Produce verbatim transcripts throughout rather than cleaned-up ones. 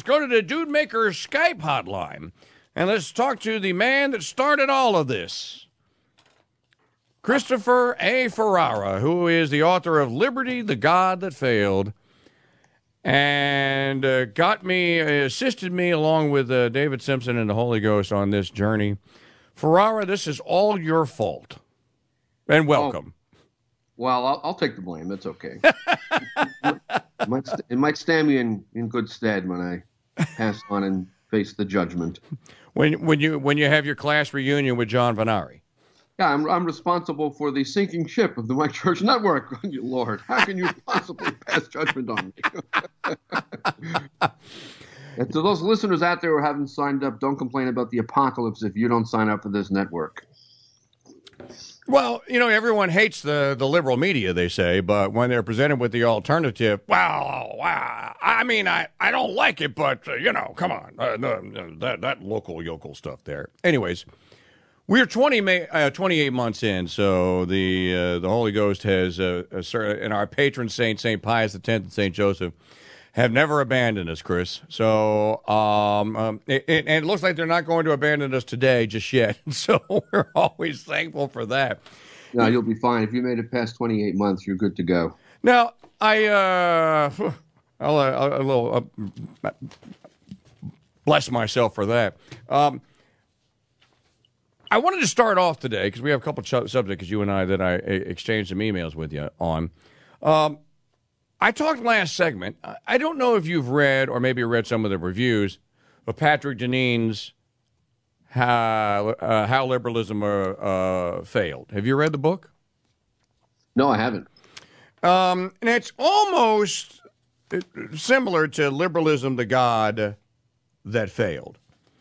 go to the Dude Maker Skype hotline, and let's talk to the man that started all of this. Christopher A. Ferrara, who is the author of Liberty, the God That Failed, and uh, got me, assisted me along with uh, David Simpson and the Holy Ghost on this journey. Ferrara, this is all your fault. And welcome. Oh, well, I'll, I'll take the blame. That's okay. it, might, it might stand me in, in good stead when I pass on and face the judgment. When when you when you have your class reunion with John Vanari. Yeah, I'm I'm responsible for the sinking ship of the Mike Church Network. Lord, how can you possibly pass judgment on me? And to those listeners out there who haven't signed up, don't complain about the apocalypse if you don't sign up for this network. Well, you know, everyone hates the, the liberal media, they say, but when they're presented with the alternative, wow, wow, I mean, I, I don't like it, but, uh, you know, come on, uh, no, that, that local yokel stuff there. Anyways, we're twenty, uh, twenty-eight months in, so the uh, the Holy Ghost has, uh, a, and our patron saint, Saint Pius the tenth and Saint Joseph, have never abandoned us, Chris. So, um, um, it, it, and it looks like they're not going to abandon us today just yet. So we're always thankful for that. No, you'll be fine. If you made it past twenty-eight months, you're good to go. Now, I, uh, I'll, I'll, I'll, I'll uh, bless myself for that. Um, I wanted to start off today, because we have a couple of subjects, you and I, that I exchanged some emails with you on. Um, I talked last segment. I don't know if you've read or maybe read some of the reviews of Patrick Deneen's How, uh, How Liberalism uh, uh, Failed. Have you read the book? No, I haven't. Um, and it's almost similar to Liberalism, the God That Failed.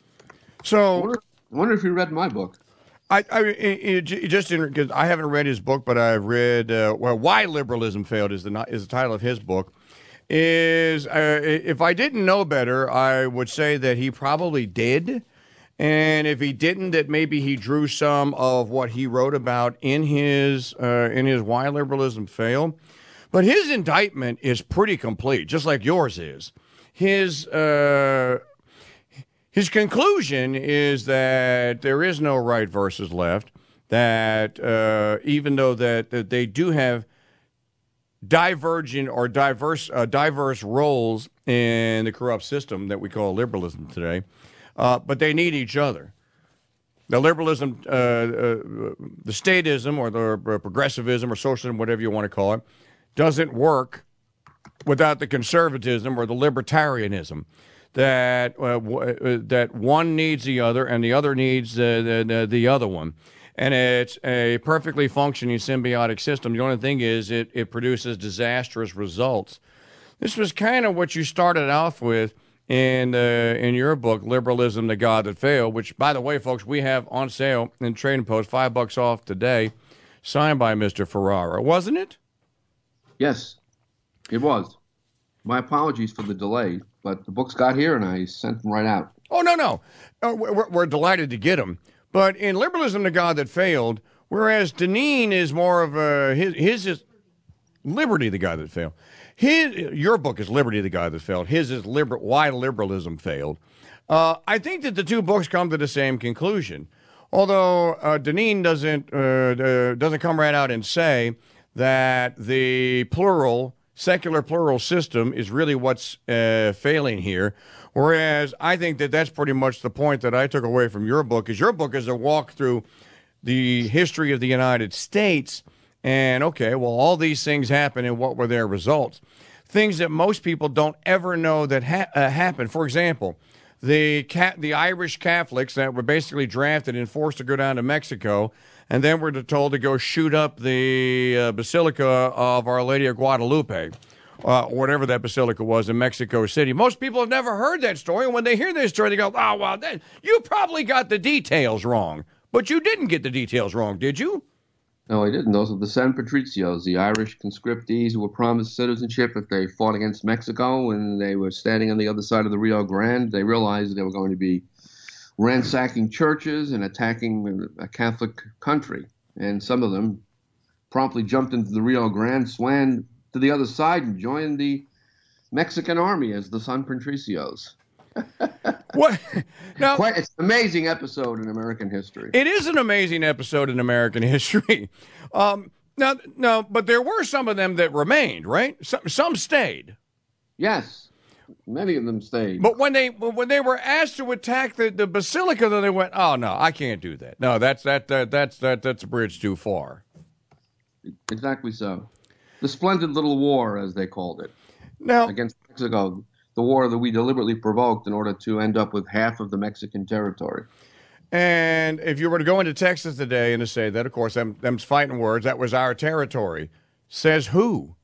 So I wonder, I wonder if you read my book. I, I it, it just because I haven't read his book, but I've read uh, well, Why Liberalism Failed is the is the title of his book. Is uh, if I didn't know better, I would say that he probably did, and if he didn't, that maybe he drew some of what he wrote about in his uh, in his Why Liberalism Failed. But his indictment is pretty complete, just like yours is. His uh, His conclusion is that there is no right versus left, that uh, even though that, that they do have divergent or diverse uh, diverse roles in the corrupt system that we call liberalism today, uh, but they need each other. The liberalism, uh, uh, the statism or the progressivism or socialism, whatever you want to call it, doesn't work without the conservatism or the libertarianism. That uh, w- that one needs the other and the other needs uh, the, the the other one, and it's a perfectly functioning symbiotic system. The only thing is it, it produces disastrous results. This was kind of what you started off with in uh, in your book, Liberalism, the God That Failed, which, by the way, folks, we have on sale in Trading Post, five bucks off today, signed by Mister Ferrara, wasn't it? Yes, it was. My apologies for the delay, but the books got here and I sent them right out. Oh, no, no. Uh, we're, we're delighted to get them. But in Liberalism, the God That Failed, whereas Deneen is more of a, his, his is Liberty, the God That Failed. His, your book is Liberty, the God That Failed. His is liber, Why Liberalism Failed. Uh, I think that the two books come to the same conclusion. Although uh, Deneen doesn't, uh, uh, doesn't come right out and say that the plural secular plural system is really what's uh, failing here, whereas I think that that's pretty much the point that I took away from your book, is your book is a walk through the history of the United States, and okay, well, all these things happen, and what were their results? Things that most people don't ever know that ha- uh, happened. For example, the ca- the Irish Catholics that were basically drafted and forced to go down to Mexico, and then we're told to go shoot up the uh, Basilica of Our Lady of Guadalupe, uh, whatever that basilica was in Mexico City. Most people have never heard that story, and when they hear this story, they go, oh, well, that, you probably got the details wrong. But you didn't get the details wrong, did you? No, I didn't. Those are the San Patricios, the Irish conscriptees who were promised citizenship if they fought against Mexico, and they were standing on the other side of the Rio Grande. They realized they were going to be ransacking churches and attacking a Catholic country. And some of them promptly jumped into the Rio Grande, swam to the other side, and joined the Mexican army as the San Patricios. What? Now, Quite, it's an amazing episode in American history. it is an amazing episode in American history. Um, now, no, but there were some of them that remained, right? Some, some stayed. Yes, many of them stayed. But when they when they were asked to attack the, the basilica, then they went, "Oh no, I can't do that. No, that's that, that that's that that's a bridge too far." Exactly so. The splendid little war, as they called it, Now, against Mexico, the war that we deliberately provoked in order to end up with half of the Mexican territory. and if you were to go into Texas today and to say that, of course, them them's fighting words. That was our territory. Says who?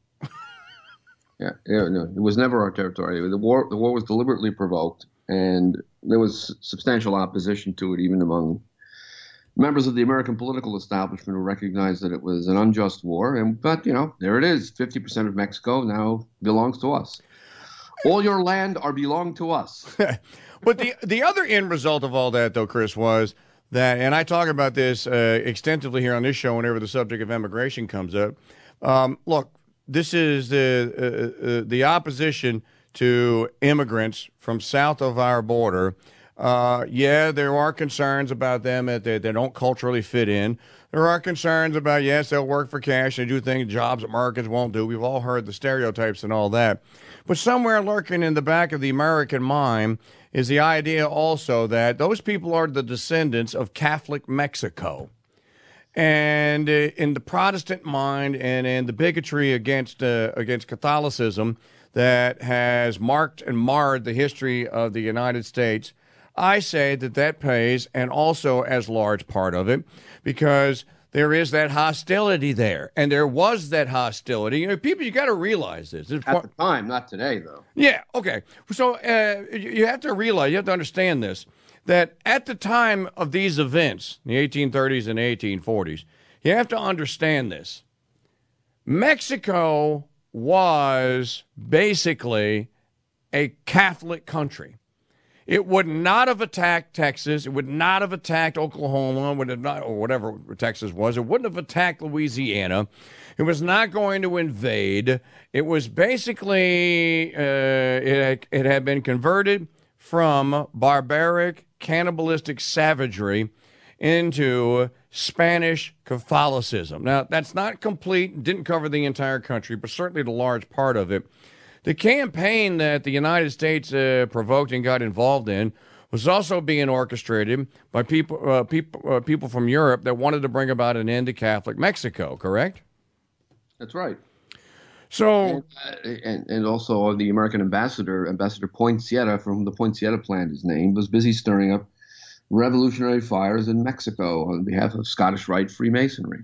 Yeah, yeah, no, it was never our territory. The war, the war was deliberately provoked, and there was substantial opposition to it, even among members of the American political establishment who recognized that it was an unjust war. And but you know, there it is. Fifty percent of Mexico now belongs to us. All your land are belong to us. But the the other end result of all that, though, Chris, was that, and I talk about this uh, extensively here on this show whenever the subject of immigration comes up. Um, look, this is the uh, uh, the opposition to immigrants from south of our border. Uh, yeah, there are concerns about them that they, they don't culturally fit in. There are concerns about, yes, they'll work for cash and do things, jobs Americans won't do. We've all heard the stereotypes and all that. But somewhere lurking in the back of the American mind is the idea also that those people are the descendants of Catholic Mexico. And uh, in the Protestant mind and in the bigotry against uh, against Catholicism that has marked and marred the history of the United States, I say that that plays, and also as large part of it, because there is that hostility there, and there was that hostility. You know, people, you got to realize this. This At the time, not today, though. Yeah, okay. So uh, you you have to realize, you have to understand this, that at the time of these events, the eighteen thirties and eighteen forties, you have to understand this. Mexico was basically a Catholic country. It would not have attacked Texas. It would not have attacked Oklahoma, would have not, or whatever Texas was. It wouldn't have attacked Louisiana. It was not going to invade. It was basically, uh, it, it had been converted from barbaric, cannibalistic savagery into Spanish Catholicism. Now, that's not complete, didn't cover the entire country, but certainly the large part of it. The campaign that the United States uh, provoked and got involved in was also being orchestrated by people, uh, people, uh, people from Europe that wanted to bring about an end to Catholic Mexico, correct? That's right. So, and, uh, and, and also the American ambassador, Ambassador Poincietta, from the Poincietta Plan is named, was busy stirring up revolutionary fires in Mexico on behalf of Scottish Rite Freemasonry.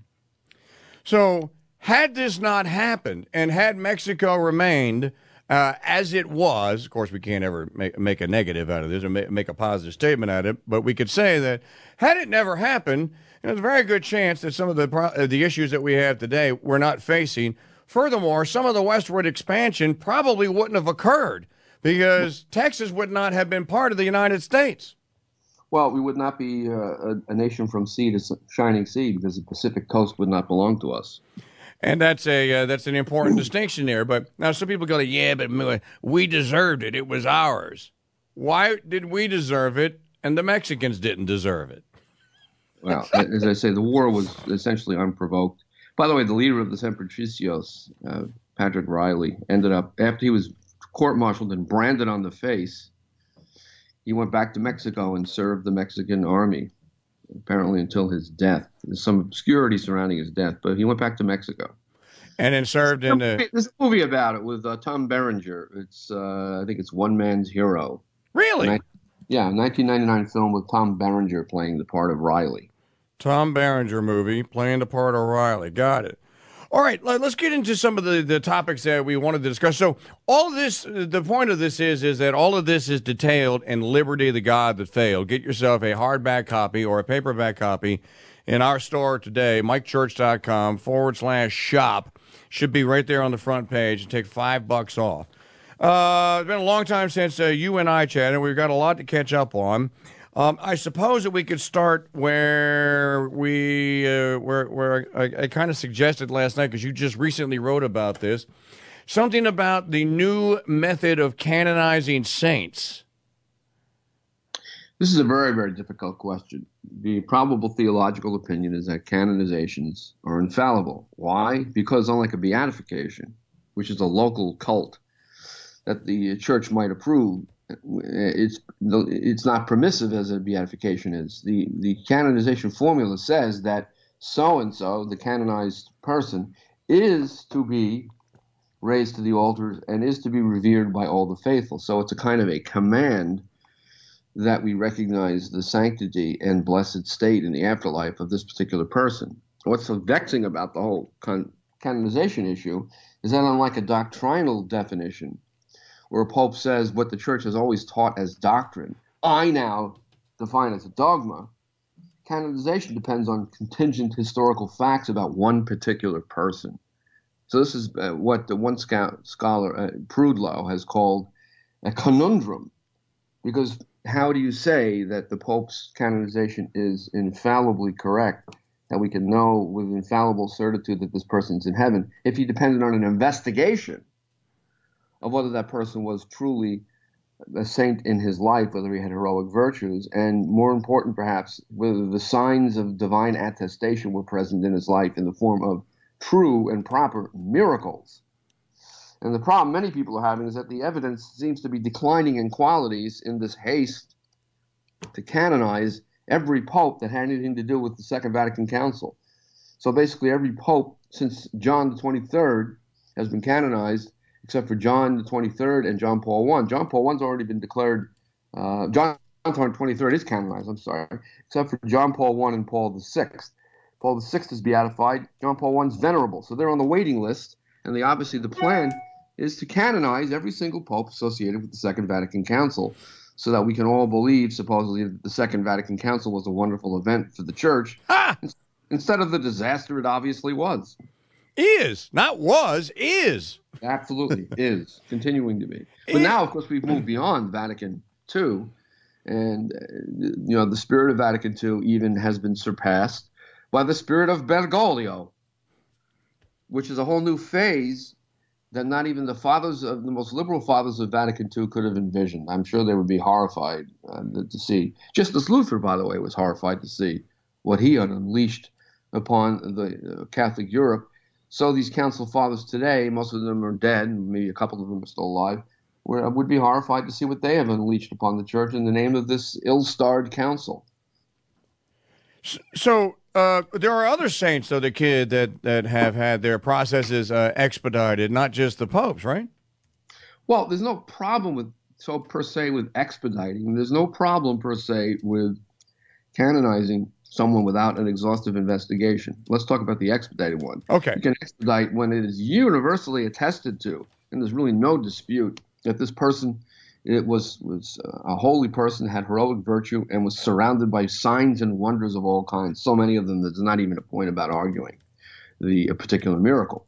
So, had this not happened, and had Mexico remained uh, as it was, of course, we can't ever make, make a negative out of this or make, make a positive statement out of it, but we could say that had it never happened, there's a very good chance that some of the uh, the issues that we have today we're not facing. Furthermore, some of the westward expansion probably wouldn't have occurred because Texas would not have been part of the United States. Well, we would not be uh, a, a nation from sea to shining sea because the Pacific coast would not belong to us. And that's a uh, that's an important distinction there. But now some people go, yeah, but we deserved it. It was ours. Why did we deserve it and the Mexicans didn't deserve it? Well, as I say, the war was essentially unprovoked. By the way, the leader of the San Patricios, uh, Patrick Riley, ended up, after he was court-martialed and branded on the face, he went back to Mexico and served the Mexican army, apparently until his death. There's some obscurity surrounding his death, but he went back to Mexico. And then served in the... There's a movie about it with uh, Tom Berenger. It's, uh, I think it's One Man's Hero. Really? Nin- yeah, nineteen ninety-nine film with Tom Berenger playing the part of Riley. Tom Berenger movie, playing the part of Riley. Got it. All right, let's get into some of the, the topics that we wanted to discuss. So all of this, the point of this is, is that all of this is detailed in Liberty, the God That Failed. Get yourself a hardback copy or a paperback copy in our store today, mikechurch.com forward slash shop. Should be right there on the front page and take five bucks off. Uh, it's been a long time since uh, you and I chatted. We've got a lot to catch up on. Um, I suppose that we could start where we uh, where where I, I kind of suggested last night because you just recently wrote about this, something about the new method of canonizing saints. This is a very, very difficult question. The probable theological opinion is that canonizations are infallible. Why? Because unlike a beatification, which is a local cult that the church might approve, it's it's not permissive as a beatification is. The the canonization formula says that so and so, the canonized person, is to be raised to the altars and is to be revered by all the faithful. So it's a kind of a command that we recognize the sanctity and blessed state in the afterlife of this particular person. What's so vexing about the whole con- canonization issue is that unlike a doctrinal definition, where a pope says what the church has always taught as doctrine, I now define as a dogma, canonization depends on contingent historical facts about one particular person. So this is uh, what the one scout, scholar, uh, Prudlow, has called a conundrum, because how do you say that the Pope's canonization is infallibly correct, that we can know with infallible certitude that this person's in heaven, if he depended on an investigation of whether that person was truly a saint in his life, whether he had heroic virtues, and more important perhaps, whether the signs of divine attestation were present in his life in the form of true and proper miracles. And the problem many people are having is that the evidence seems to be declining in qualities in this haste to canonize every pope that had anything to do with the Second Vatican Council. So basically every pope since John the twenty-third has been canonized, except for John the twenty-third and John Paul the First. John Paul the First's already been declared, uh, John the twenty-third is canonized, I'm sorry, except for John Paul the First and Paul the Sixth. Paul the Sixth is beatified, John Paul the First's venerable. So they're on the waiting list, and the, obviously the plan is to canonize every single pope associated with the Second Vatican Council, so that we can all believe, supposedly, that the Second Vatican Council was a wonderful event for the church, ah! instead of the disaster it obviously was. Is, not was, is. Absolutely, is, continuing to be. But now, of course, we've moved beyond Vatican Two, and, uh, you know, the spirit of Vatican Two even has been surpassed by the spirit of Bergoglio, which is a whole new phase that not even the fathers of the most liberal fathers of Vatican Two could have envisioned. I'm sure they would be horrified uh, to see. Justus Luther, by the way, was horrified to see what he had unleashed upon the uh, Catholic Europe. So these council fathers today, most of them are dead, maybe a couple of them are still alive, were, would be horrified to see what they have unleashed upon the church in the name of this ill-starred council. So uh, there are other saints, though, the kid that, that have had their processes uh, expedited, not just the popes, right? Well, there's no problem with so per se with expediting. There's no problem per se with canonizing someone without an exhaustive investigation. Let's talk about the expedited one. Okay. You can expedite when it is universally attested to, and there's really no dispute that this person it was was a holy person, had heroic virtue, and was surrounded by signs and wonders of all kinds. So many of them that there's not even a point about arguing the a particular miracle.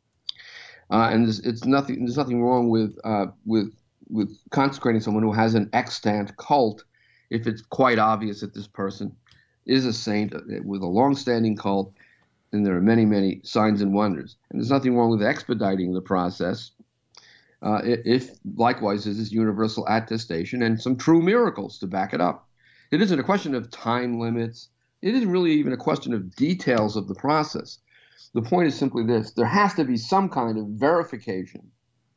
Uh, and there's, it's nothing. There's nothing wrong with uh, with with consecrating someone who has an extant cult, if it's quite obvious that this person is a saint with a long-standing cult, and there are many, many signs and wonders. And there's nothing wrong with expediting the process. Uh, if likewise there's this universal attestation and some true miracles to back it up. It isn't a question of time limits. It isn't really even a question of details of the process. The point is simply this: there has to be some kind of verification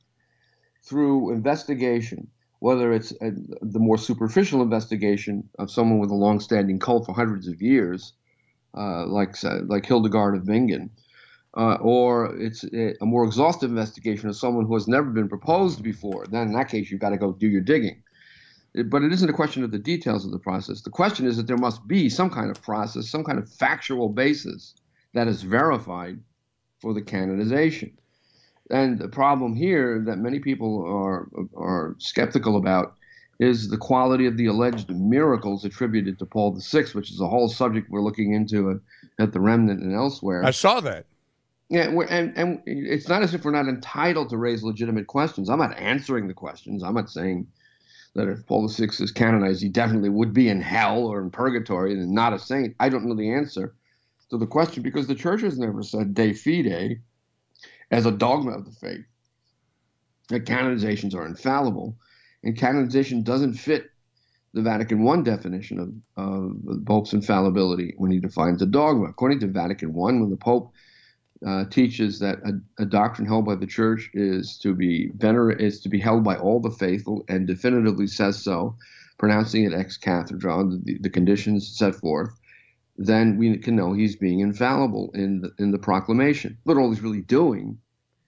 through investigation, whether it's a, the more superficial investigation of someone with a long-standing cult for hundreds of years, uh, like uh, like Hildegard of Bingen, Uh, or it's a, a more exhaustive investigation of someone who has never been proposed before. Then in that case, you've got to go do your digging. It, but it isn't a question of the details of the process. The question is that there must be some kind of process, some kind of factual basis that is verified for the canonization. And the problem here that many people are are skeptical about is the quality of the alleged miracles attributed to Paul the Sixth, which is a whole subject we're looking into at, at the Remnant and elsewhere. I saw that. Yeah, we're, and, and it's not as if we're not entitled to raise legitimate questions. I'm not answering the questions. I'm not saying that if Paul the Sixth is canonized, he definitely would be in hell or in purgatory and not a saint. I don't know the answer to the question because the church has never said de fide as a dogma of the faith that canonizations are infallible, and canonization doesn't fit the Vatican I definition of, of the Pope's infallibility when he defines a dogma. According to Vatican I, when the Pope uh, teaches that a, a doctrine held by the Church is to be vener- is to be held by all the faithful and definitively says so, pronouncing it ex cathedra under the, the conditions set forth, then we can know he's being infallible in the, in the proclamation. But all he's really doing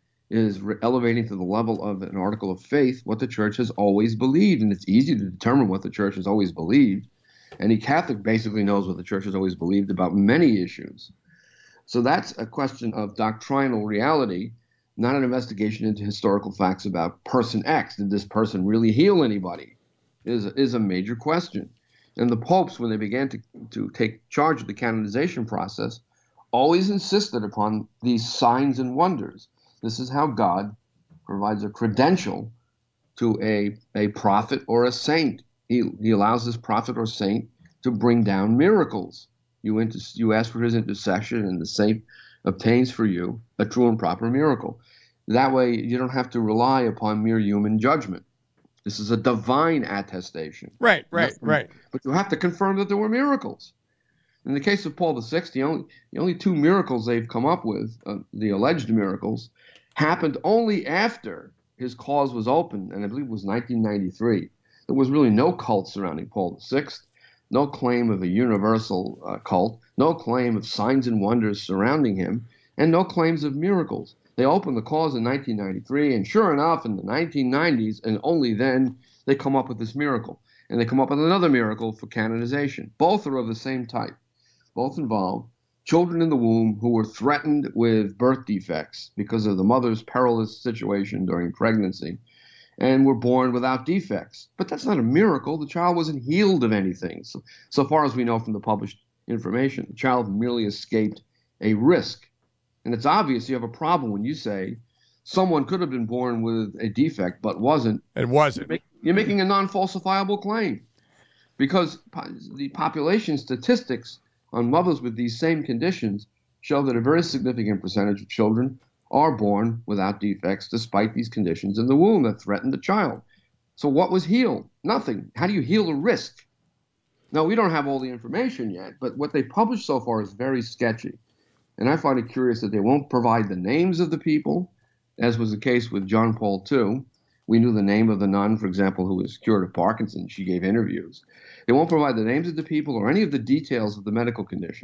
is re- elevating to the level of an article of faith what the Church has always believed. And it's easy to determine what the Church has always believed. Any Catholic basically knows what the Church has always believed about many issues. So that's a question of doctrinal reality, not an investigation into historical facts about person X. Did this person really heal anybody? Is, is a major question. And the popes, when they began to, to take charge of the canonization process, always insisted upon these signs and wonders. This is how God provides a credential to a, a prophet or a saint. He, he allows this prophet or saint to bring down miracles. You, inter- you ask for his intercession, and the saint obtains for you a true and proper miracle. That way, you don't have to rely upon mere human judgment. This is a divine attestation. Right, right, Nothing, right. But you have to confirm that there were miracles. In the case of Paul the Sixth, the only, the only two miracles they've come up with, uh, the alleged miracles, happened only after his cause was opened, and I believe it was nineteen ninety-three. There was really no cult surrounding Paul the Sixth, no claim of a universal uh, cult, no claim of signs and wonders surrounding him, and no claims of miracles. They opened the cause in nineteen ninety-three, and sure enough, in the nineteen nineties, and only then, they come up with this miracle. And they come up with another miracle for canonization. Both are of the same type. Both involve children in the womb who were threatened with birth defects because of the mother's perilous situation during pregnancy and were born without defects. But that's not a miracle. The child wasn't healed of anything. So, so far as we know from the published information, the child merely escaped a risk. And it's obvious you have a problem when you say someone could have been born with a defect but wasn't. It wasn't. You're, make, you're making a non-falsifiable claim because po- the population statistics on mothers with these same conditions show that a very significant percentage of children are born without defects despite these conditions in the womb that threaten the child. So what was healed? Nothing. How do you heal a risk? Now, we don't have all the information yet, but what they published so far is very sketchy. And I find it curious that they won't provide the names of the people, as was the case with John Paul the Second. We knew the name of the nun, for example, who was cured of Parkinson's. She gave interviews. They won't provide the names of the people or any of the details of the medical condition.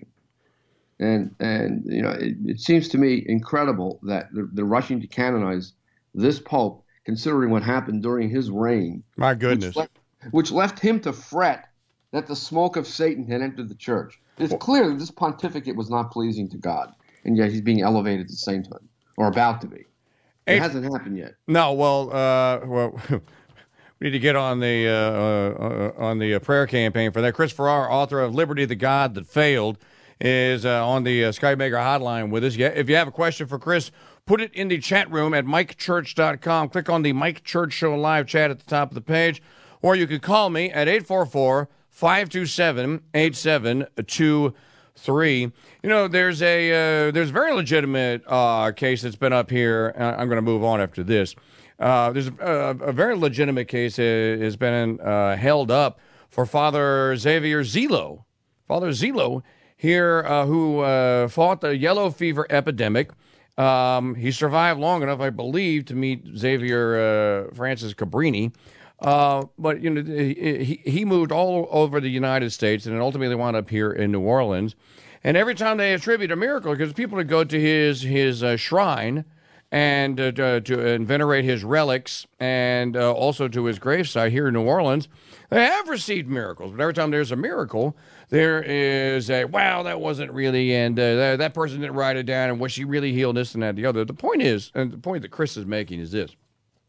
And, and you know, it, it seems to me incredible that they're, they're rushing to canonize this pope, considering what happened during his reign. My goodness. Which left, which left him to fret that the smoke of Satan had entered the church. It's clear that this pontificate was not pleasing to God, and yet he's being elevated to sainthood, or about to be. It hasn't happened yet. No, well, uh, well, we need to get on the uh, uh, on the uh, prayer campaign for that. Chris Farrar, author of "Liberty, the God That Failed," is uh, on the uh, Skymaker hotline with us. Yeah, if you have a question for Chris, put it in the chat room at mike church dot com. Click on the Mike Church Show live chat at the top of the page, or you can call me at eight four four, five two seven, eight seven two three. You know, there's a uh, there's a very legitimate uh, case that's been up here. Uh, I'm going to move on after this. Uh, there's a, a very legitimate case that has been uh, held up for Father Xavier Zilo. Father Zilo here, uh, who uh, fought the yellow fever epidemic. Um, he survived long enough, I believe, to meet Xavier uh, Francis Cabrini. Uh, but, you know, he, he moved all over the United States and then ultimately wound up here in New Orleans. And every time they attribute a miracle, because people would go to his his uh, shrine and uh, to, to and venerate his relics and uh, also to his gravesite here in New Orleans, they have received miracles. But every time there's a miracle, there is a, wow, that wasn't really, and uh, that, that person didn't write it down, and was she really healed, this and that and the other. The point is, and the point that Chris is making is this.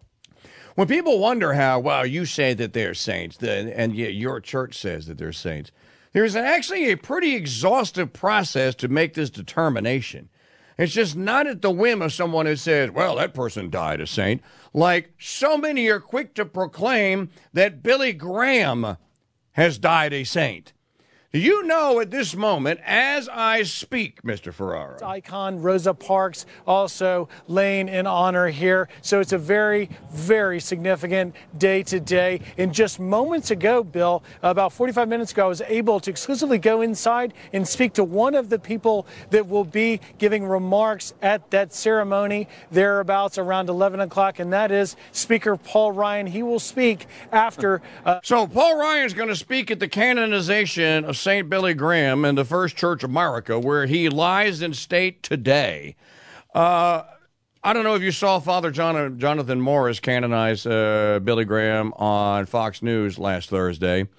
When people wonder how, well, you say that they're saints, and yet your church says that they're saints, there's actually a pretty exhaustive process to make this determination. It's just not at the whim of someone who says, well, that person died a saint. Like so many are quick to proclaim that Billy Graham has died a saint. Do you know at this moment, as I speak, Mister Ferrara? Icon Rosa Parks also laying in honor here. So it's a very, very significant day today. And just moments ago, Bill, about forty-five minutes ago, I was able to exclusively go inside and speak to one of the people that will be giving remarks at that ceremony thereabouts around eleven o'clock, and that is Speaker Paul Ryan. He will speak after. Uh, so Paul Ryan is going to speak at the canonization of Saint Billy Graham in the First Church of America, where he lies in state today. Uh, I don't know if you saw Father John, Jonathan Morris canonize uh, Billy Graham on Fox News last Thursday.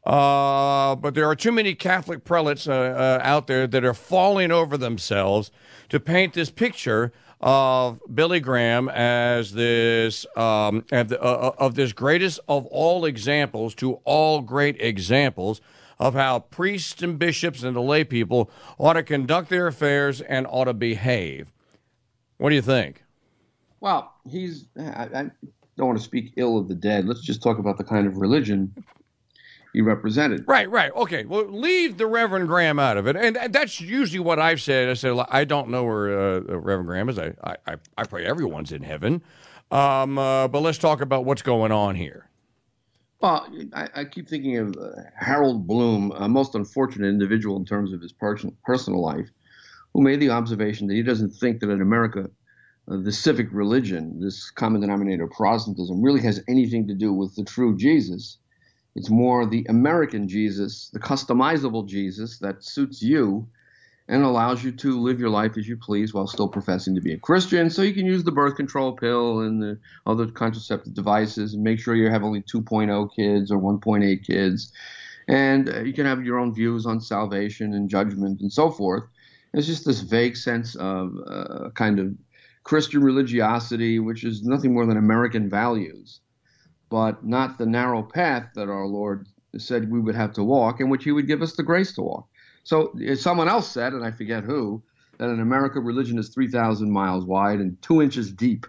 Uh, but there are too many Catholic prelates uh, uh, out there that are falling over themselves to paint this picture of Billy Graham as this um, of, the, uh, of this greatest of all examples to all great examples of how priests and bishops and the lay people ought to conduct their affairs and ought to behave. What do you think? Well, he's. I, I don't want to speak ill of the dead. Let's just talk about the kind of religion he represented. Right, right. Okay. Well, leave the Reverend Graham out of it. And that's usually what I've said. I said, I don't know where uh, Reverend Graham is. I, I, I pray everyone's in heaven. Um, uh, but let's talk about what's going on here. Well, I, I keep thinking of uh, Harold Bloom, a most unfortunate individual in terms of his person, personal life, who made the observation that he doesn't think that in America, uh, the civic religion, this common denominator Protestantism, really has anything to do with the true Jesus. It's more the American Jesus, the customizable Jesus that suits you and allows you to live your life as you please while still professing to be a Christian. So you can use the birth control pill and the other contraceptive devices and make sure you have only two point oh kids or one point eight kids. And uh, you can have your own views on salvation and judgment and so forth. It's just this vague sense of uh, kind of Christian religiosity, which is nothing more than American values, but not the narrow path that our Lord said we would have to walk, in which he would give us the grace to walk. So someone else said, and I forget who, that in America religion is three thousand miles wide and two inches deep.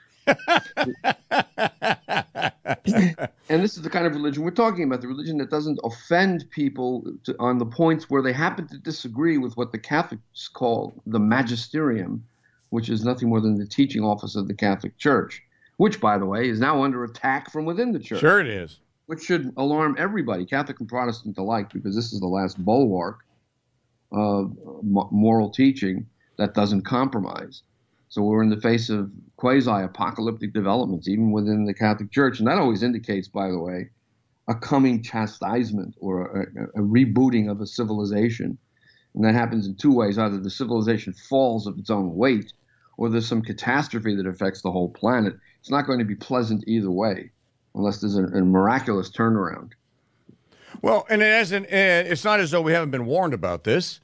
And this is the kind of religion we're talking about, the religion that doesn't offend people to, on the points where they happen to disagree with what the Catholics call the magisterium, which is nothing more than the teaching office of the Catholic Church, which, by the way, is now under attack from within the church. Sure it is. Which should alarm everybody, Catholic and Protestant alike, because this is the last bulwark of moral teaching that doesn't compromise. So we're in the face of quasi-apocalyptic developments, even within the Catholic Church. And that always indicates, by the way, a coming chastisement or a, a rebooting of a civilization. And that happens in two ways. Either the civilization falls of its own weight, or there's some catastrophe that affects the whole planet. It's not going to be pleasant either way, unless there's a, a miraculous turnaround. Well, and it isn't, it's not as though we haven't been warned about this.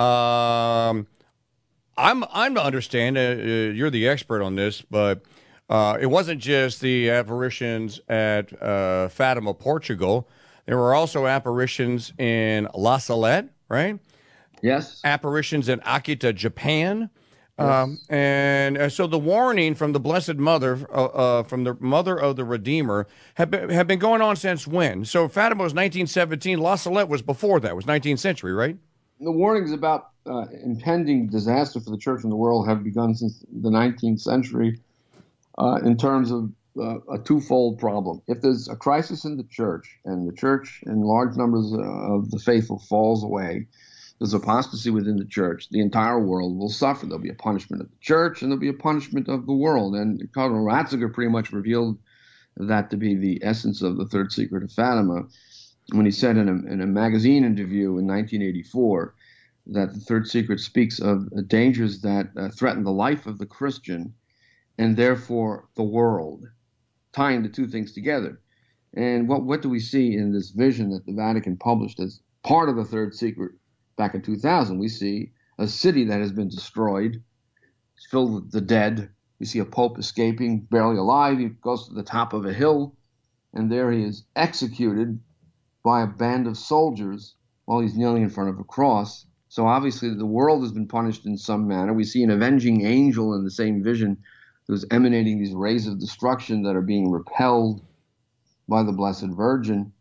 Um, I'm I'm to understand, uh, you're the expert on this, but uh, it wasn't just the apparitions at uh, Fatima, Portugal. There were also apparitions in La Salette, right? Yes. Apparitions in Akita, Japan. Um, and uh, so the warning from the Blessed Mother, uh, uh, from the Mother of the Redeemer, have been, have been going on since when? So Fatima was nineteen seventeen. La Salette was before that. It was nineteenth century, right? The warnings about uh, impending disaster for the church and the world have begun since the nineteenth century uh, in terms of uh, a twofold problem. If there's a crisis in the church and the church and large numbers of the faithful falls away, there's apostasy within the church, the entire world will suffer. There'll be a punishment of the church and there'll be a punishment of the world. And Cardinal Ratzinger pretty much revealed that to be the essence of the third secret of Fatima when he said in a, in a magazine interview in nineteen eighty-four that the third secret speaks of dangers that uh, threaten the life of the Christian and therefore the world, tying the two things together. And what, what do we see in this vision that the Vatican published as part of the third secret back in two thousand? We see a city that has been destroyed. It's filled with the dead. We see a pope escaping, barely alive. He goes to the top of a hill, and there he is executed by a band of soldiers while he's kneeling in front of a cross. So obviously the world has been punished in some manner. We see an avenging angel in the same vision who's emanating these rays of destruction that are being repelled by the Blessed Virgin.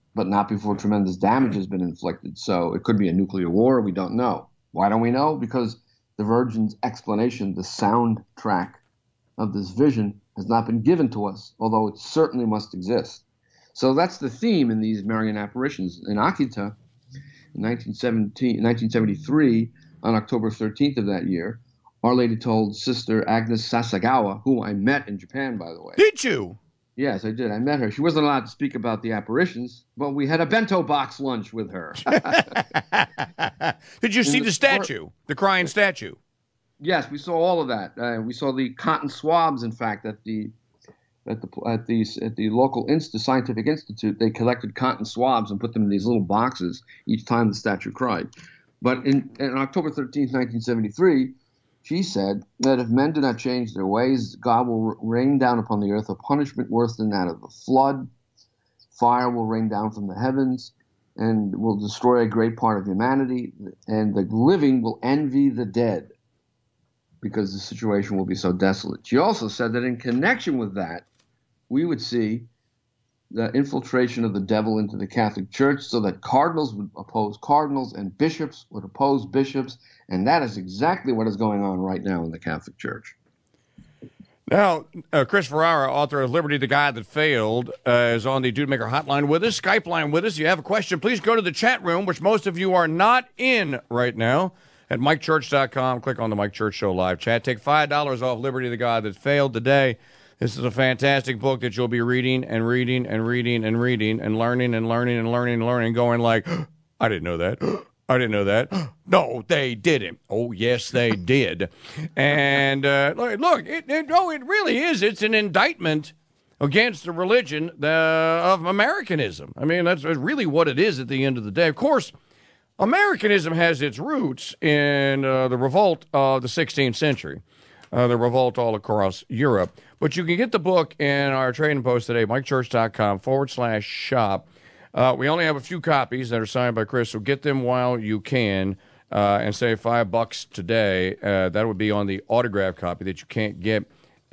but not before tremendous damage has been inflicted. So it could be a nuclear war. We don't know. Why don't we know? Because the Virgin's explanation, the soundtrack of this vision, has not been given to us, although it certainly must exist. So that's the theme in these Marian apparitions. In Akita, in nineteen seventy-three, on October thirteenth of that year, Our Lady told Sister Agnes Sasagawa, who I met in Japan, by the way. Did you? Yes, I did. I met her. She wasn't allowed to speak about the apparitions, but we had a bento box lunch with her. Did you see the statue, the crying statue? Yes, we saw all of that. Uh, we saw the cotton swabs, in fact, at the at the at the at the local inst- scientific institute. They collected cotton swabs and put them in these little boxes each time the statue cried. But in, in October thirteenth, nineteen seventy-three, she said that if men do not change their ways, God will rain down upon the earth a punishment worse than that of the flood. Fire will rain down from the heavens and will destroy a great part of humanity, and the living will envy the dead because the situation will be so desolate. She also said that in connection with that, we would see the infiltration of the devil into the Catholic Church so that cardinals would oppose cardinals and bishops would oppose bishops, and that is exactly what is going on right now in the Catholic Church. Now, uh, Chris Ferrara, author of Liberty, the Guide That Failed, uh, is on the Dude Maker hotline with us, Skype line with us. If you have a question, please go to the chat room, which most of you are not in right now, at mike church dot com. Click on the Mike Church Show live chat. Take five dollars off Liberty, the Guide That Failed today. This is a fantastic book that you'll be reading and reading and reading and reading and learning and learning and learning and learning, going like, I didn't know that. I didn't know that. No, they didn't. Oh, yes, they did. And uh, look, it, it, no, it really is. It's an indictment against the religion the, of Americanism. I mean, that's really what it is at the end of the day. Of course, Americanism has its roots in uh, the revolt of the sixteenth century, uh, the revolt all across Europe. But you can get the book in our trading post today, mikechurch.com forward slash shop. Uh, we only have a few copies that are signed by Chris, so get them while you can uh, and save five bucks today. Uh, that would be on the autograph copy that you can't get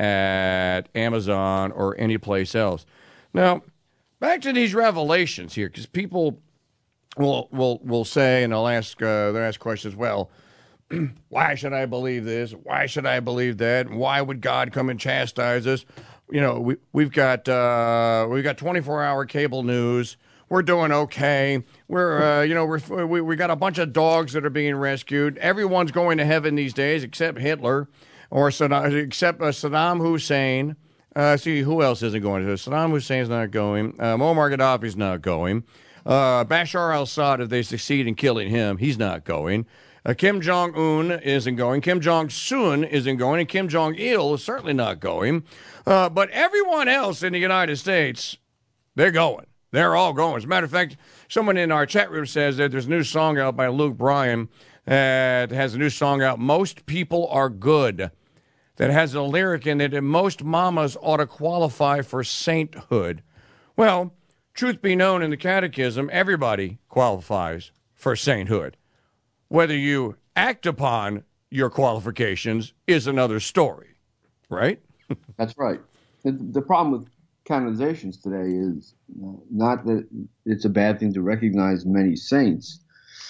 at Amazon or any place else. Now, back to these revelations here, because people will will will say, and they'll ask uh, they'll ask questions. Well, why should I believe this? Why should I believe that? Why would God come and chastise us? You know, we we've got uh, we've got twenty-four hour cable news. We're doing okay. We're uh, you know we're we we got a bunch of dogs that are being rescued. Everyone's going to heaven these days except Hitler, or Saddam, except uh, Saddam Hussein. Uh, see who else isn't going to? Saddam Hussein's not going. Uh, Muammar Gaddafi's not going. Uh, Bashar al-Assad, if they succeed in killing him, he's not going. Uh, Kim Jong-un isn't going. Kim Jong-sun isn't going. And Kim Jong-il is certainly not going. Uh, but everyone else in the United States, they're going. They're all going. As a matter of fact, someone in our chat room says that there's a new song out by Luke Bryan that has a new song out, Most People Are Good, that has a lyric in it that most mamas ought to qualify for sainthood. Well, truth be known, in the catechism, everybody qualifies for sainthood. Whether you act upon your qualifications is another story, right? That's right. The, the problem with canonizations today is not that it's a bad thing to recognize many saints.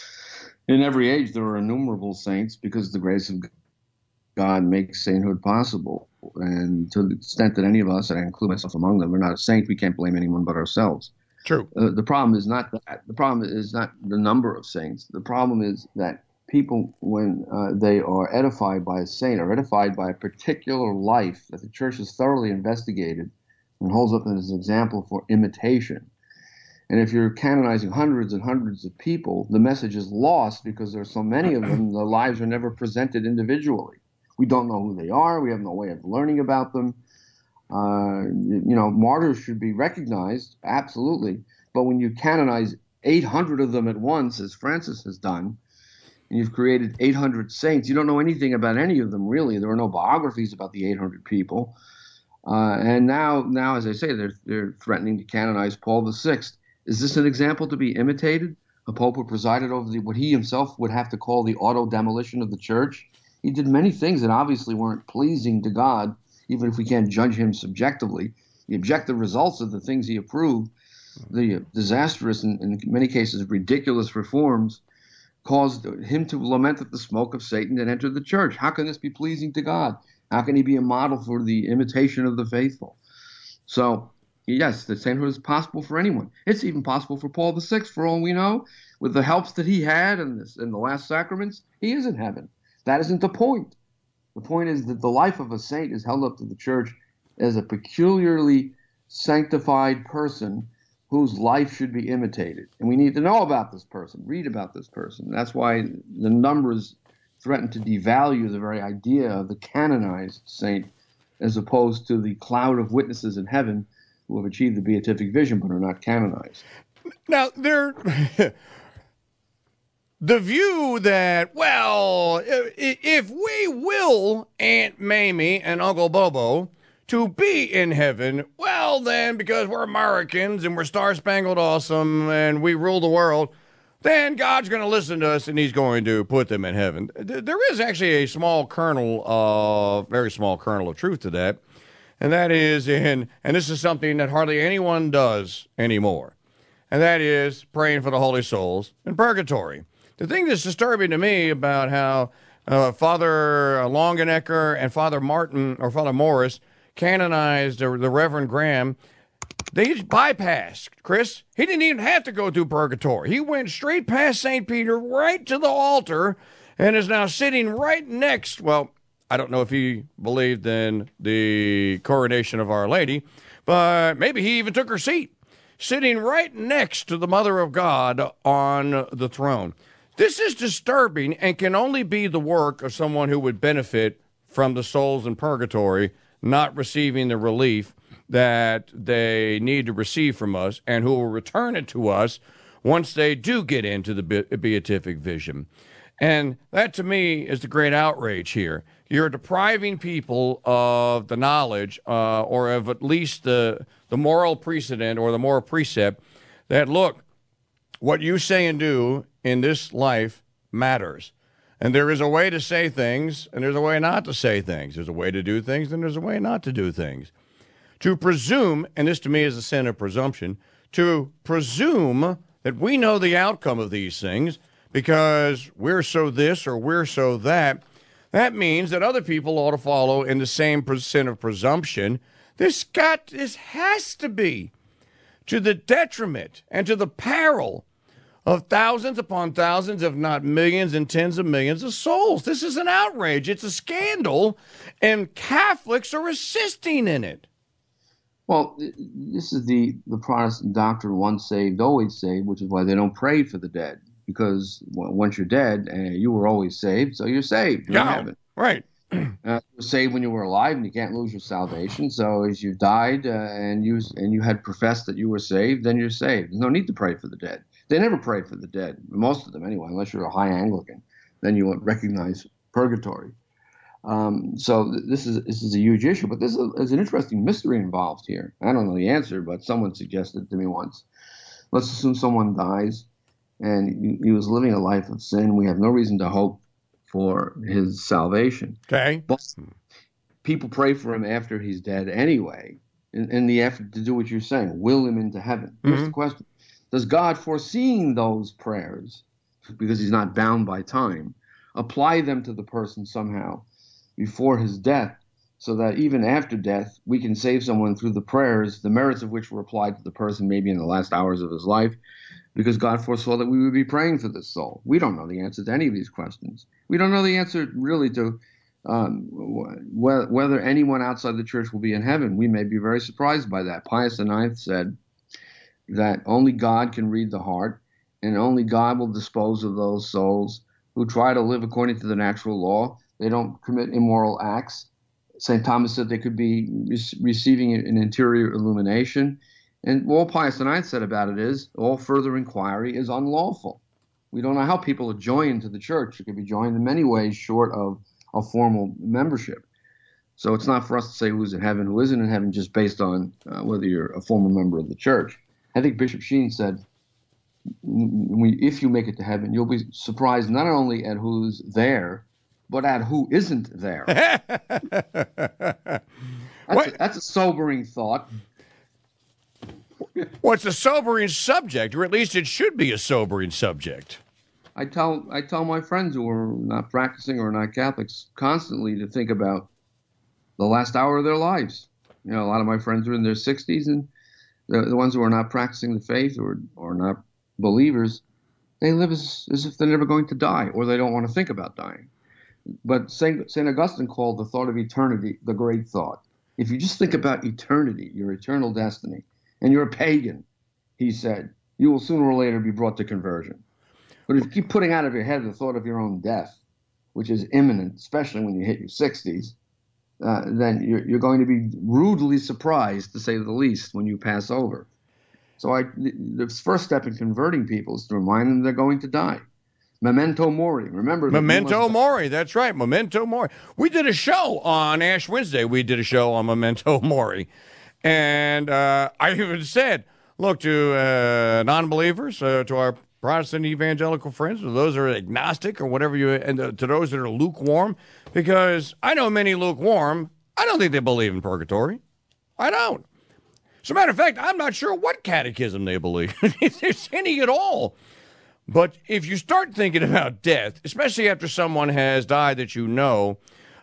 In every age, there are innumerable saints because the grace of God makes sainthood possible. And to the extent that any of us, and I include myself among them, are not a saint, we can't blame anyone but ourselves. True. Uh, the problem is not that. The problem is not the number of saints. The problem is that people, when uh, they are edified by a saint, are edified by a particular life that the church has thoroughly investigated and holds up as an example for imitation. And if you're canonizing hundreds and hundreds of people, the message is lost because there are so many of them, the lives are never presented individually. We don't know who they are. We have no way of learning about them. Uh, you know, martyrs should be recognized, absolutely. But when you canonize eight hundred of them at once, as Francis has done, and you've created eight hundred saints, you don't know anything about any of them, really. There are no biographies about the eight hundred people. Uh, and now, now, as I say, they're, they're threatening to canonize Paul the Sixth. Is this an example to be imitated? A pope who presided over the, what he himself would have to call the auto-demolition of the church? He did many things that obviously weren't pleasing to God, even if we can't judge him subjectively. The objective results of the things he approved the disastrous and in many cases ridiculous reforms caused him to lament at the smoke of Satan that entered the church. How can this be pleasing to God? How can he be a model for the imitation of the faithful? So, yes, the sainthood is possible for anyone. It's even possible for Paul the Sixth, for all we know. With the helps that he had in, this, in the last sacraments, he is in heaven. That isn't the point. The point is that the life of a saint is held up to the church as a peculiarly sanctified person whose life should be imitated. And we need to know about this person, read about this person. That's why the numbers threaten to devalue the very idea of the canonized saint as opposed to the cloud of witnesses in heaven who have achieved the beatific vision but are not canonized. Now, there, the view that, well, if we will Aunt Mamie and Uncle Bobo to be in heaven, well, then, because we're Americans and we're star-spangled awesome and we rule the world, then God's going to listen to us and he's going to put them in heaven. There is actually a small kernel, uh, very small kernel of truth to that, and that is in, and this is something that hardly anyone does anymore, and that is praying for the holy souls in purgatory. The thing that's disturbing to me about how uh, Father Longenecker and Father Martin, or Father Morris, canonized the, the Reverend Graham, they just bypassed, Chris. He didn't even have to go through purgatory. He went straight past Saint Peter, right to the altar, and is now sitting right next, well, I don't know if he believed in the coronation of Our Lady, but maybe he even took her seat, sitting right next to the Mother of God on the throne. This is disturbing and can only be the work of someone who would benefit from the souls in purgatory not receiving the relief that they need to receive from us and who will return it to us once they do get into the beatific vision. And that, to me, is the great outrage here. You're depriving people of the knowledge uh, or of at least the, the moral precedent or the moral precept that, look, what you say and do in this life matters. And there is a way to say things, and there's a way not to say things. There's a way to do things, and there's a way not to do things. To presume, and this to me is a sin of presumption, to presume that we know the outcome of these things because we're so this or we're so that, that means that other people ought to follow in the same sin of presumption. This got, this has to be to the detriment and to the peril of thousands upon thousands, if not millions and tens of millions of souls. This is an outrage. It's a scandal, and Catholics are assisting in it. Well, this is the, the Protestant doctrine, once saved, always saved, which is why they don't pray for the dead. Because once you're dead, uh, you were always saved, so you're saved. You're yeah, in heaven. Right. Uh, you were saved when you were alive, and you can't lose your salvation. So as you died uh, and you and you had professed that you were saved, then you're saved. There's no need to pray for the dead. They never prayed for the dead, most of them anyway, unless you're a high Anglican. Then you won't recognize purgatory. Um, so th- this is this is a huge issue, but there's, a, there's an interesting mystery involved here. I don't know the answer, but someone suggested it to me once. Let's assume someone dies, and he, he was living a life of sin. We have no reason to hope for his salvation. Okay. But people pray for him after he's dead anyway, in, in the effort to do what you're saying, will him into heaven. Here's Mm-hmm. the question. Does God, foreseeing those prayers, because he's not bound by time, apply them to the person somehow before his death, so that even after death, we can save someone through the prayers, the merits of which were applied to the person maybe in the last hours of his life, because God foresaw that we would be praying for this soul? We don't know the answer to any of these questions. We don't know the answer really to um, wh- whether anyone outside the church will be in heaven. We may be very surprised by that. Pius the Ninth said that only God can read the heart, and only God will dispose of those souls who try to live according to the natural law. They don't commit immoral acts. Saint Thomas said they could be re- receiving an interior illumination. And all Pius the Ninth said about it is, all further inquiry is unlawful. We don't know how people are joined to the church. It could be joined in many ways short of a formal membership. So it's not for us to say who's in heaven, who isn't in heaven, just based on uh, whether you're a former member of the church. I think Bishop Sheen said, if you make it to heaven, you'll be surprised not only at who's there, but at who isn't there. that's, a, that's a sobering thought. Well, it's a sobering subject, or at least it should be a sobering subject. I tell I tell my friends who are not practicing or not Catholics constantly to think about the last hour of their lives. You know, a lot of my friends are in their sixties, and the, the ones who are not practicing the faith or or not believers, they live as, as if they're never going to die, or they don't want to think about dying. But Saint Saint Augustine called the thought of eternity the great thought. If you just think about eternity, your eternal destiny, and you're a pagan, he said, you will sooner or later be brought to conversion. But if you keep putting out of your head the thought of your own death, which is imminent, especially when you hit your sixties, uh, then you're, you're going to be rudely surprised, to say the least, when you pass over. So I, the first step in converting people is to remind them they're going to die. Memento mori. Remember, Memento must... mori. That's right. Memento mori. We did a show on Ash Wednesday. We did a show on Memento mori. And uh, I even said, look, to uh, non-believers, uh, to our Protestant evangelical friends, to those that are agnostic or whatever you, and uh, to those that are lukewarm, because I know many lukewarm, I don't think they believe in purgatory. I don't. As a matter of fact, I'm not sure what catechism they believe, if there's any at all. But if you start thinking about death, especially after someone has died that you know,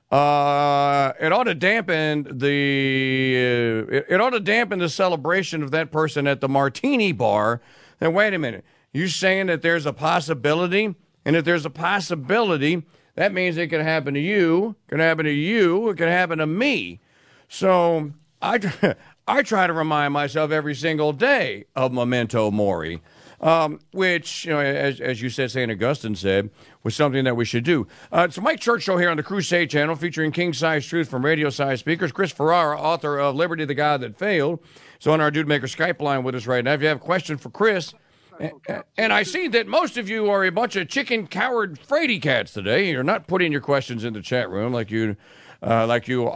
uh, it ought to dampen the uh, it, it ought to dampen the celebration of that person at the martini bar. Then wait a minute, you saying that there's a possibility, and if there's a possibility, that means it can happen to you, it can happen to you, it can happen to me. So I I try to remind myself every single day of Memento Mori. Um, which, you know, as, as you said, Saint Augustine said, was something that we should do. Uh, it's a Mike Church Show here on the Crusade Channel, featuring king-size truth from radio-size speakers. Chris Ferrara, author of Liberty, the God That Failed, is on our Dude Maker Skype line with us right now. If you have a question for Chris, and, and I see that most of you are a bunch of chicken coward fraidy cats today. You're not putting your questions in the chat room like you, uh, like you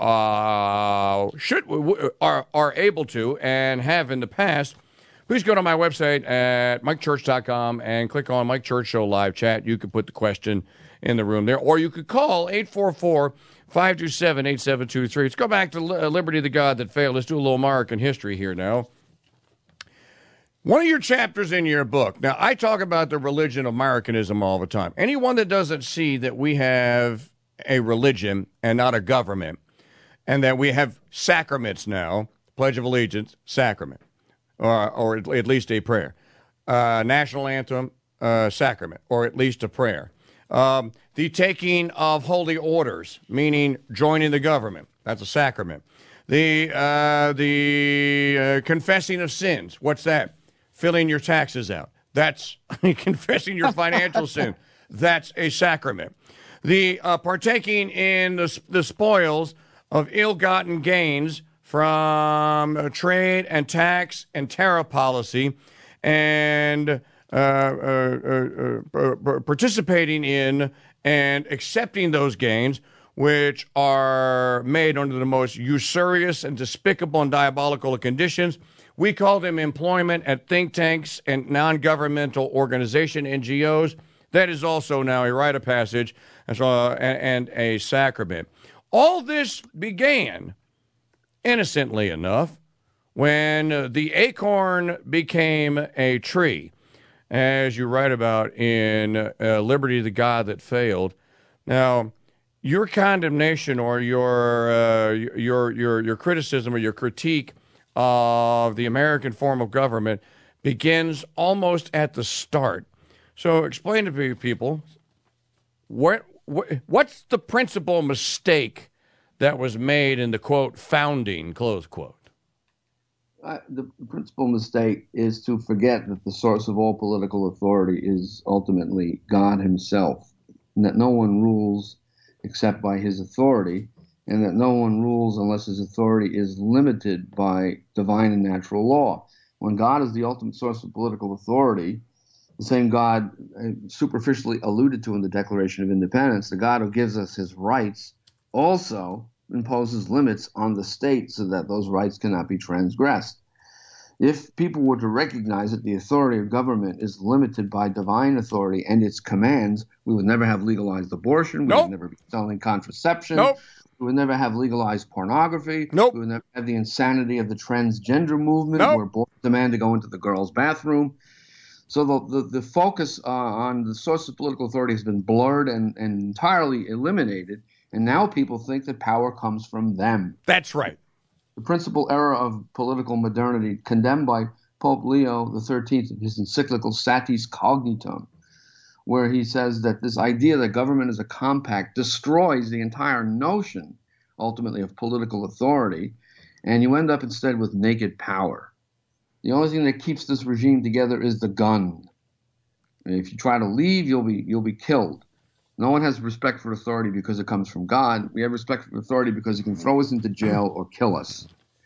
uh, should are are able to and have in the past. Please go to my website at mike church dot com and click on Mike Church Show Live Chat. You can put the question in the room there, or you could call eight four four, five two seven, eight seven two three. Let's go back to Liberty, the God That Failed. Let's do a little American history here now. One of your chapters in your book, now I talk about the religion of Americanism all the time. Anyone that doesn't see that we have a religion and not a government, and that we have sacraments now, Pledge of Allegiance, sacrament. Or, or at least a prayer. Uh, national anthem, uh, sacrament, or at least a prayer. Um, the taking of holy orders, meaning joining the government. That's a sacrament. The uh, the uh, confessing of sins. What's that? Filling your taxes out. That's confessing your financial sin. That's a sacrament. The uh, partaking in the, the spoils of ill-gotten gains from uh, trade and tax and tariff policy, and uh, uh, uh, uh, participating in and accepting those gains, which are made under the most usurious and despicable and diabolical of conditions. We call them employment at think tanks and non-governmental organization, N G Os. That is also now a rite of passage and, so, uh, and, and a sacrament. All this began, innocently enough, when uh, the acorn became a tree, as you write about in uh, Liberty, the God That Failed. Now, your condemnation or your uh, your your your criticism or your critique of the American form of government begins almost at the start. So, explain to people what, what what's the principal mistake that was made in the, quote, founding, close quote? Uh, the principal mistake is to forget that the source of all political authority is ultimately God himself, and that no one rules except by his authority, and that no one rules unless his authority is limited by divine and natural law. When God is the ultimate source of political authority, the same God superficially alluded to in the Declaration of Independence, the God who gives us his rights, also imposes limits on the state so that those rights cannot be transgressed. If people were to recognize that the authority of government is limited by divine authority and its commands, we would never have legalized abortion. We nope. would never be selling contraception. Nope. We would never have legalized pornography. Nope. We would never have the insanity of the transgender movement, Nope. where boys demand to go into the girls' bathroom. So the the, the focus uh, on the source of political authority has been blurred and, and entirely eliminated. And now people think that power comes from them. That's right. The principal error of political modernity, condemned by Pope Leo the thirteenth in his encyclical Satis Cognitum, where he says that this idea that government is a compact destroys the entire notion, ultimately, of political authority, and you end up instead with naked power. The only thing that keeps this regime together is the gun. And if you try to leave, you'll be you'll be killed. No one has respect for authority because it comes from God. We have respect for authority because it can throw us into jail or kill us.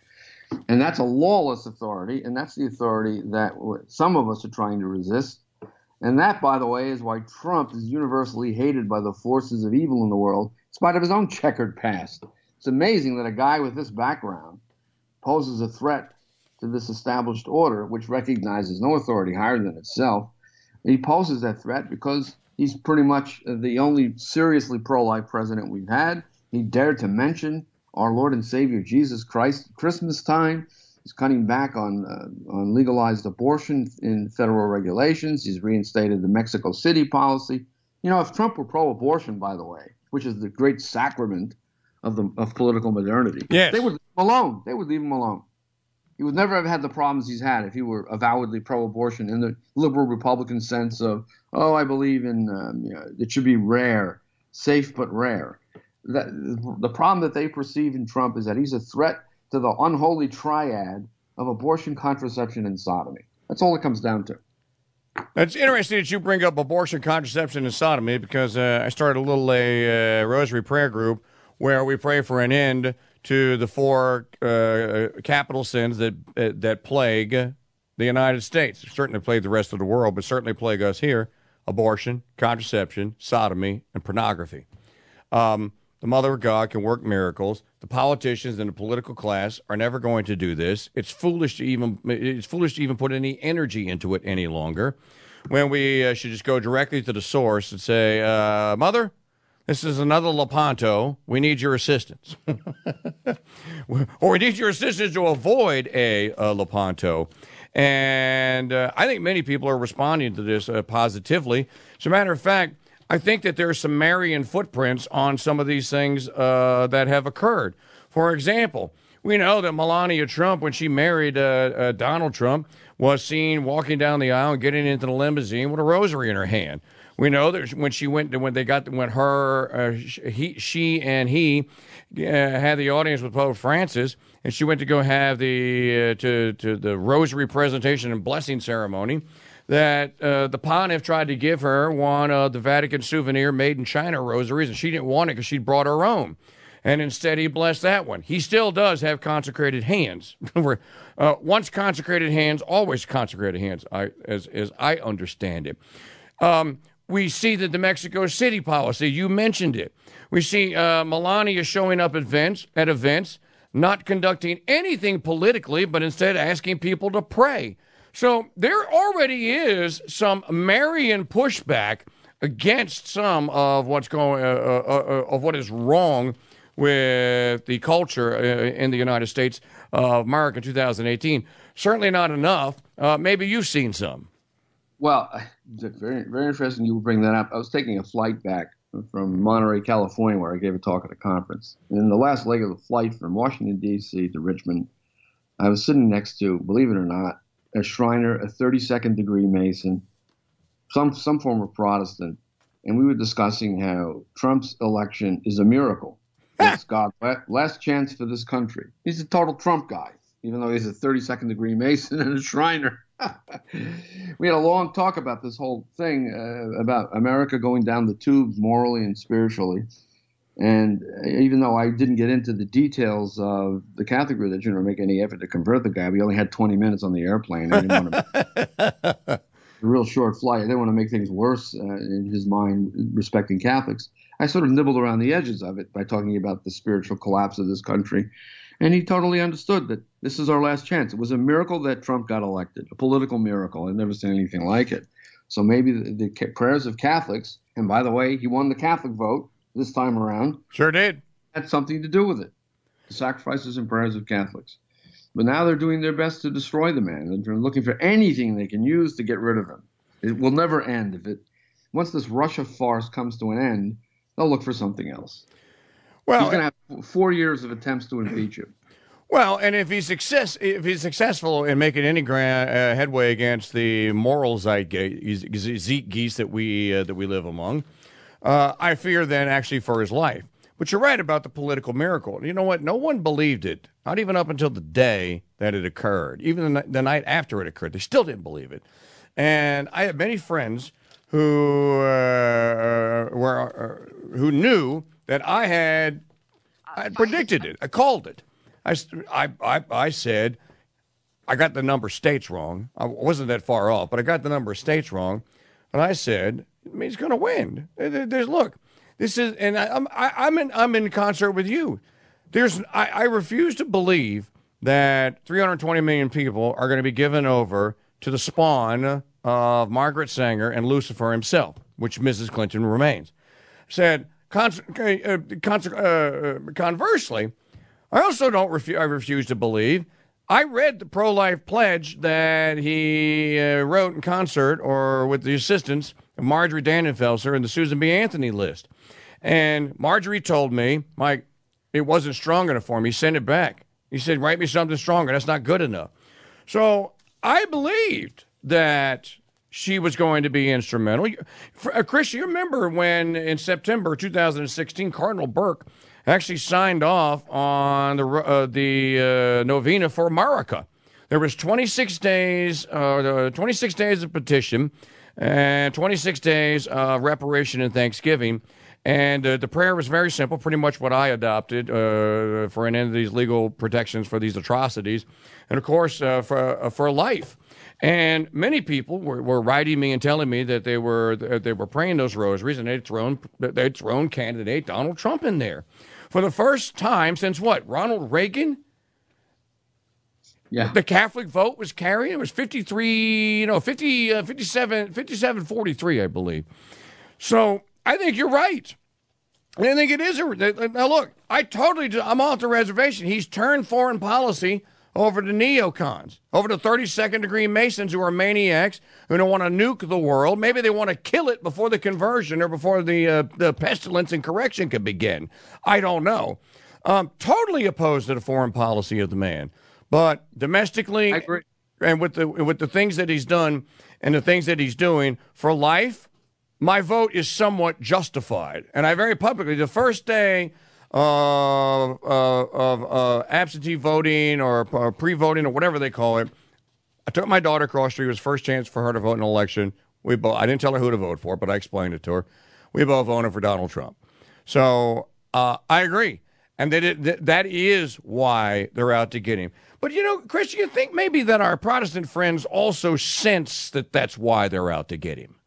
And that's a lawless authority, and that's the authority that some of us are trying to resist. And that, by the way, is why Trump is universally hated by the forces of evil in the world, in spite of his own checkered past. It's amazing that a guy with this background poses a threat to this established order, which recognizes no authority higher than itself. He poses that threat because he's pretty much the only seriously pro-life president we've had. He dared to mention our Lord and Savior Jesus Christ at Christmas time. He's cutting back on uh, on legalized abortion in federal regulations. He's reinstated the Mexico City policy. You know, if Trump were pro-abortion, by the way, which is the great sacrament of the of political modernity, yes. they would leave him alone. They would leave him alone. He would never have had the problems he's had if he were avowedly pro-abortion in the liberal Republican sense of, oh, I believe in um, you know, it should be rare, safe but rare. That, the problem that they perceive in Trump is that he's a threat to the unholy triad of abortion, contraception, and sodomy. That's all it comes down to. It's interesting that you bring up abortion, contraception, and sodomy because uh, I started a little a uh, rosary prayer group where we pray for an end to the four uh, capital sins that uh, that plague the United States. Certainly plague the rest of the world, but certainly plague us here: abortion, contraception, sodomy, and pornography. Um, The Mother of God can work miracles. The politicians and the political class are never going to do this. It's foolish to even it's foolish to even put any energy into it any longer. When we uh, should just go directly to the source and say, uh, "Mother, this is another Lepanto. We need your assistance, or we need your assistance to avoid a, a Lepanto." And uh, I think many people are responding to this uh, positively. As a matter of fact, I think that there are some Marian footprints on some of these things uh, that have occurred. For example, we know that Melania Trump, when she married uh, uh, Donald Trump, was seen walking down the aisle and getting into the limousine with a rosary in her hand. We know that when she went, when they got, when her, uh, he, she and he uh, had the audience with Pope Francis, and she went to go have the uh, to to the rosary presentation and blessing ceremony, that uh, the pontiff tried to give her one of the Vatican souvenir made in China rosaries, and she didn't want it because she'd brought her own. And instead he blessed that one. He still does have consecrated hands. uh, once consecrated hands, always consecrated hands, I, as, as I understand it. Um, we see that the Mexico City policy, you mentioned it. We see uh, Melania showing up at events, at events, not conducting anything politically, but instead asking people to pray. So there already is some Marian pushback against some of what's going, uh, uh, uh, of what is wrong with the culture uh, in the United States of America in two thousand eighteen. Certainly not enough. Uh, maybe you've seen some. Well, very, very interesting you bring that up. I was taking a flight back from Monterey, California, where I gave a talk at a conference. And in the last leg of the flight from Washington, D C to Richmond, I was sitting next to, believe it or not, a Shriner, a thirty-second degree Mason, some some form of Protestant, and we were discussing how Trump's election is a miracle. It's God's last chance for this country. He's a total Trump guy, even though he's a thirty-second degree Mason and a Shriner. We had a long talk about this whole thing, uh, about America going down the tubes morally and spiritually. And even though I didn't get into the details of the Catholic religion or make any effort to convert the guy, we only had twenty minutes on the airplane. I didn't want to, a real short flight. I didn't want to make things worse uh, in his mind respecting Catholics. I sort of nibbled around the edges of it by talking about the spiritual collapse of this country. And he totally understood that this is our last chance. It was a miracle that Trump got elected, a political miracle. I've never seen anything like it. So maybe the, the prayers of Catholics, and by the way, he won the Catholic vote this time around. Sure did. had something to do with it. The sacrifices and prayers of Catholics. But now they're doing their best to destroy the man. They're looking for anything they can use to get rid of him. It will never end. If it once this Russia farce comes to an end, they'll look for something else. Well, he's going to have four years of attempts to impeach him. Well, and if he's success, if he's successful in making any grand uh, headway against the moral zeitgeist that we uh, that we live among, uh, I fear then actually for his life. But you're right about the political miracle. You know what? No one believed it, not even up until the day that it occurred. Even the, the night after it occurred, they still didn't believe it. And I have many friends who uh, were uh, who knew that I had I had predicted it. I called it. I, I, I, I said I got the number of states wrong. I wasn't that far off, but I got the number of states wrong. And I said, I mean, he's going to win. There's look. This is, and I, I'm I, I'm in I'm in concert with you. There's I, I refuse to believe that three hundred twenty million people are going to be given over to the spawn of Margaret Sanger and Lucifer himself, which Missus Clinton remains. Said con- uh, con- uh, conversely, I also don't refu- I refuse to believe. I read the pro-life pledge that he uh, wrote in concert or with the assistance of Marjorie Dannenfelser and the Susan B. Anthony list. And Marjorie told me, Mike, it wasn't strong enough for me. Send it back. He said, write me something stronger. That's not good enough. So I believed that she was going to be instrumental. Uh, Chris, you remember when in September two thousand sixteen, Cardinal Burke actually signed off on the uh, the uh, novena for America. There was twenty-six days, uh, twenty-six days of petition, and twenty-six days of reparation and thanksgiving. And uh, the prayer was very simple, pretty much what I adopted uh, for an end of these legal protections for these atrocities, and of course uh, for uh, for life. And many people were, were writing me and telling me that they were they were praying those rosaries, and they'd thrown they'd thrown candidate Donald Trump in there for the first time since what? Ronald Reagan. Yeah. The Catholic vote was carried. It was fifty-three, you know, fifty, uh, fifty-seven, fifty-seven forty-three, I believe. So I think you're right. And I think it is. A, now, look, I totally, I'm off the reservation. He's turned foreign policy over to neocons, over to thirty-second degree Masons who are maniacs, who don't want to nuke the world. Maybe they want to kill it before the conversion or before the uh, the pestilence and correction can begin. I don't know. Um, totally opposed to the foreign policy of the man. But domestically, I agree. And with the with the things that he's done and the things that he's doing for life, my vote is somewhat justified. And I very publicly, the first day of uh, of uh, absentee voting or uh, pre-voting or whatever they call it, I took my daughter across the street. It was first chance for her to vote in an election. We both, I didn't tell her who to vote for, but I explained it to her. We both voted for Donald Trump. So uh, I agree. And they did, th- that is why they're out to get him. But, you know, Chris, you think maybe that our Protestant friends also sense that that's why they're out to get him?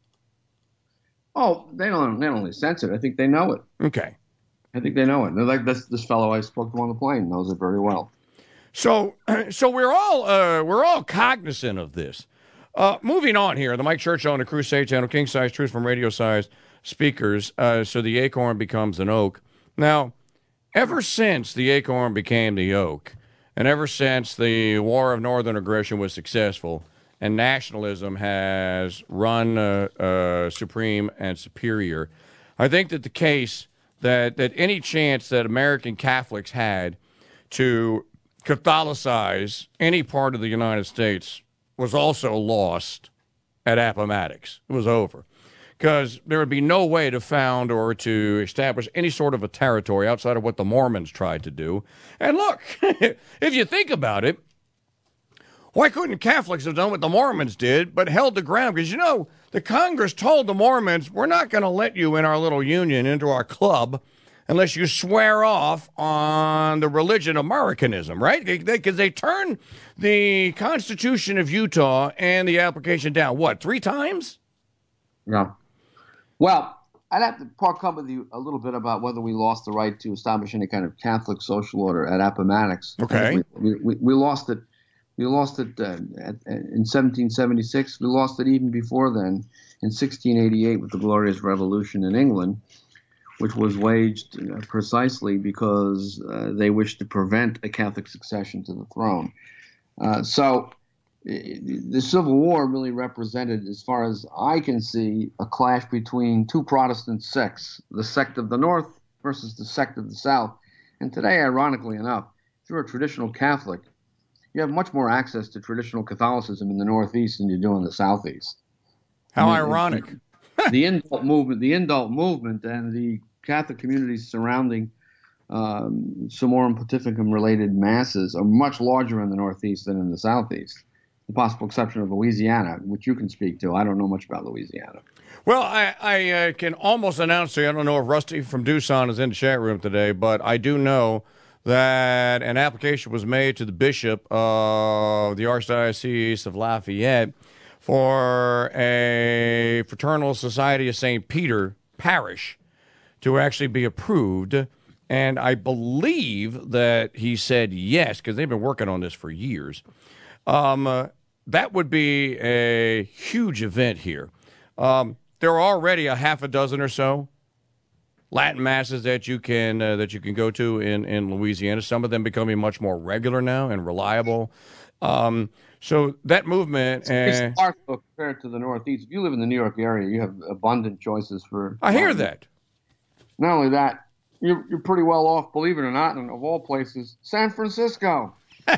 Oh, they don't. They don't only sense it. I think they know it. Okay. I think they know it. They're like this. This fellow I spoke to on the plane knows it very well. So, so we're all uh, we're all cognizant of this. Uh, moving on here, the Mike Churchill on the Crusade Channel, king size truth from radio size speakers. Uh, so the acorn becomes an oak. Now, ever since the acorn became the oak, and ever since the War of Northern Aggression was successful, and nationalism has run uh, uh, supreme and superior, I think that the case that that any chance that American Catholics had to Catholicize any part of the United States was also lost at Appomattox. It was over. Because there would be no way to found or to establish any sort of a territory outside of what the Mormons tried to do. And look, if you think about it, why couldn't Catholics have done what the Mormons did, but held the ground? Because, you know, the Congress told the Mormons, we're not going to let you in our little union, into our club, unless you swear off on the religion Americanism, right? Because they, they turned the Constitution of Utah and the application down, what, three times? Yeah. Well, I'd have to talk up with you a little bit about whether we lost the right to establish any kind of Catholic social order at Appomattox. Okay. We, we, we lost it. We lost it uh, at, in seventeen seventy-six. We lost it even before then in sixteen eighty-eight with the Glorious Revolution in England. which was waged uh, precisely because uh, they wished to prevent a Catholic succession to the throne. Uh, so the Civil War really represented, as far as I can see, a clash between two Protestant sects, the sect of the North versus the sect of the South. And today, ironically enough, if you're a traditional Catholic, you have much more access to traditional Catholicism in the Northeast than you do in the Southeast. How I mean, ironic. The indult movement, the indult movement and the Catholic communities surrounding um, Summorum Pontificum-related masses are much larger in the Northeast than in the Southeast. The possible exception of Louisiana, which you can speak to. I don't know much about Louisiana. Well, I, I uh, can almost announce to you, I don't know if Rusty from Doosan is in the chat room today, but I do know that an application was made to the bishop of the Archdiocese of Lafayette for a Fraternal Society of Saint Peter parish to actually be approved. And I believe that he said yes, because they've been working on this for years. Um, uh, that would be a huge event here. Um, there are already a half a dozen or so Latin masses that you can uh, that you can go to in, in Louisiana. Some of them becoming much more regular now and reliable. Um, so that movement, it's uh, sparse compared to the Northeast. If you live in the New York area, you have abundant choices for. I hear um, that. Not only that, you're you're pretty well off, believe it or not, and of all places, San Francisco,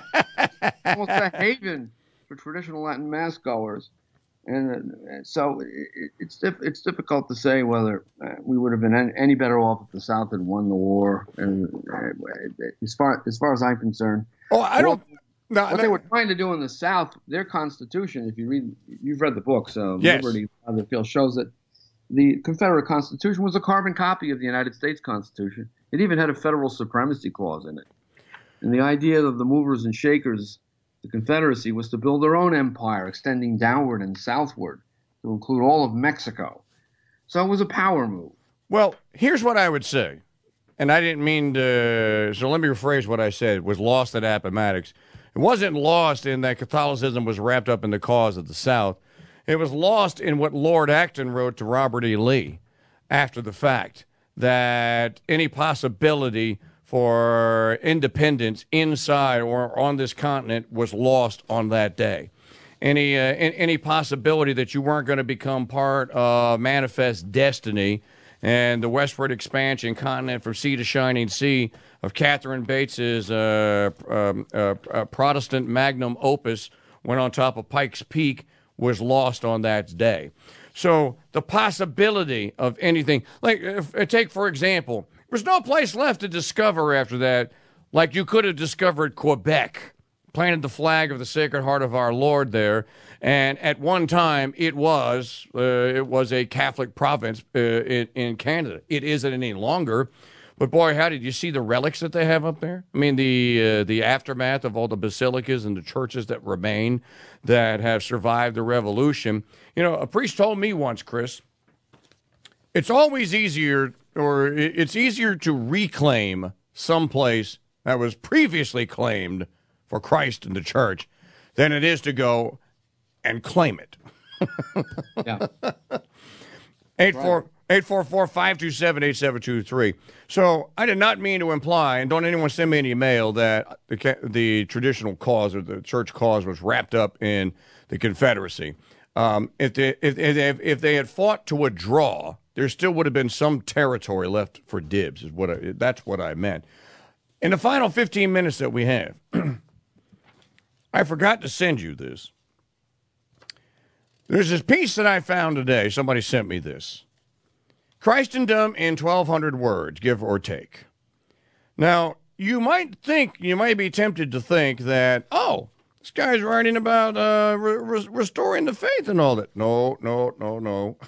almost a haven for traditional Latin mass goers. And uh, so it, it's diff- it's difficult to say whether uh, we would have been any, any better off if the South had won the war. And uh, as far as far as I'm concerned, Oh, I don't. what, No, what no, they were trying to do in the South, their Constitution, if you read, you've read the book, so Yes. Liberty, Other Field, shows that the Confederate Constitution was a carbon copy of the United States Constitution. It even had a federal supremacy clause in it. And the idea of the movers and shakers, the Confederacy, was to build their own empire, extending downward and southward to include all of Mexico. So it was a power move. Well, here's what I would say, and I didn't mean to, so let me rephrase what I said. It was lost at Appomattox. It wasn't lost in that Catholicism was wrapped up in the cause of the South. It was lost in what Lord Acton wrote to Robert E. Lee after the fact, that any possibility for independence inside or on this continent was lost on that day. Any uh, any possibility that you weren't going to become part of manifest destiny and the westward expansion continent from sea to shining sea of Catherine Bates's uh, um, uh, uh, Protestant magnum opus went on top of Pikes Peak was lost on that day. So the possibility of anything, like if, take for example, there's no place left to discover after that, like you could have discovered Quebec, planted the flag of the Sacred Heart of our Lord there, and at one time it was uh, it was a Catholic province uh, in, in Canada. It isn't any longer, but boy, how did you see the relics that they have up there? I mean, the uh, the aftermath of all the basilicas and the churches that remain that have survived the revolution. You know, a priest told me once, Chris, it's always easier, or it's easier to reclaim someplace that was previously claimed for Christ and the church than it is to go and claim it. Yeah. eight four four, five two seven, eight seven two three. So I did not mean to imply, and don't anyone send me any mail, that the, the traditional cause or the church cause was wrapped up in the Confederacy. Um, if, they, if, if, if they had fought to a draw, there still would have been some territory left for dibs. Is what I, that's what I meant. In the final fifteen minutes that we have, I forgot to send you this. There's this piece that I found today. Somebody sent me this. Christendom in twelve hundred words, give or take. Now, you might think, you might be tempted to think that, oh, this guy's writing about uh, re- re- restoring the faith and all that. No, no, no, no.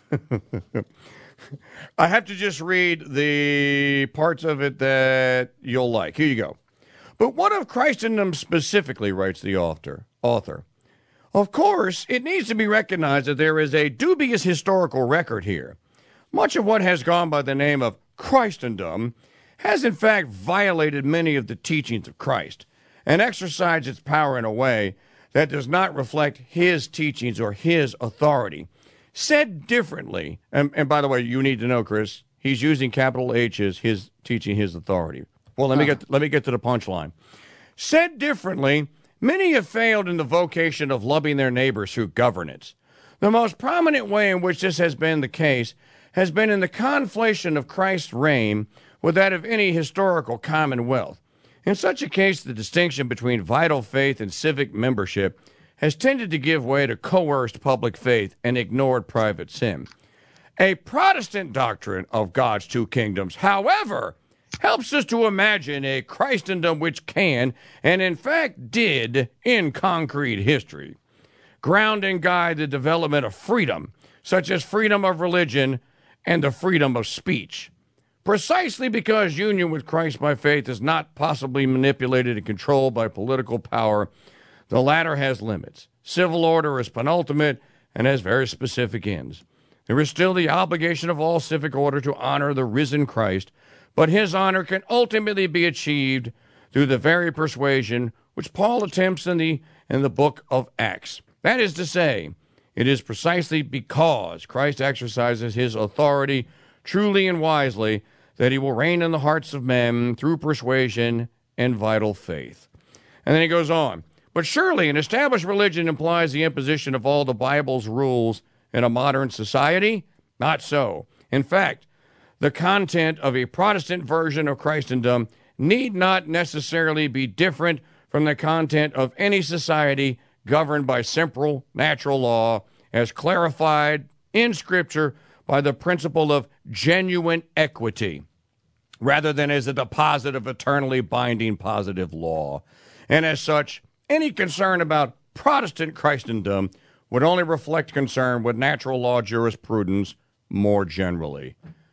I have to just read the parts of it that you'll like. Here you go. But what of Christendom specifically, writes the author? author? Of course, it needs to be recognized that there is a dubious historical record here. Much of what has gone by the name of Christendom has in fact violated many of the teachings of Christ and exercised its power in a way that does not reflect his teachings or his authority. Said differently, and, and by the way, you need to know, Chris, he's using capital H as his teaching his authority. Well, let me get let me get to the punchline. Said differently, many have failed in the vocation of loving their neighbors through governance. The most prominent way in which this has been the case has been in the conflation of Christ's reign with that of any historical commonwealth. In such a case, the distinction between vital faith and civic membership has tended to give way to coerced public faith and ignored private sin. A Protestant doctrine of God's two kingdoms, however, helps us to imagine a Christendom which can, and in fact did, in concrete history, ground and guide the development of freedom, such as freedom of religion and the freedom of speech. Precisely because union with Christ by faith is not possibly manipulated and controlled by political power, the latter has limits. Civil order is penultimate and has very specific ends. There is still the obligation of all civic order to honor the risen Christ, but his honor can ultimately be achieved through the very persuasion which Paul attempts in the, in the book of Acts. That is to say, it is precisely because Christ exercises his authority truly and wisely that he will reign in the hearts of men through persuasion and vital faith. And then he goes on, but surely an established religion implies the imposition of all the Bible's rules in a modern society? Not so. In fact, the content of a Protestant version of Christendom need not necessarily be different from the content of any society governed by simple natural law, as clarified in Scripture by the principle of genuine equity, rather than as a deposit of eternally binding positive law. And as such, any concern about Protestant Christendom would only reflect concern with natural law jurisprudence more generally.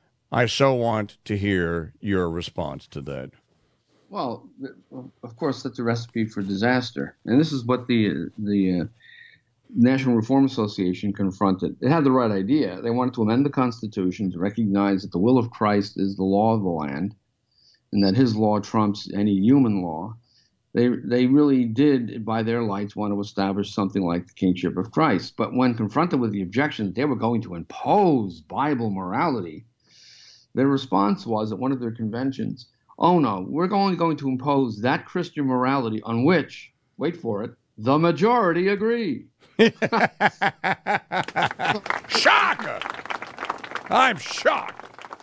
I so want to hear your response to that. Well, of course, that's a recipe for disaster. And this is what the the uh, National Reform Association confronted. It had the right idea. They wanted to amend the Constitution to recognize that the will of Christ is the law of the land and that his law trumps any human law. They they really did, by their lights, want to establish something like the kingship of Christ. But when confronted with the objection that they were going to impose Bible morality, their response was at one of their conventions, oh no, we're only going to impose that Christian morality on which, wait for it, the majority agree. Shocker! I'm shocked.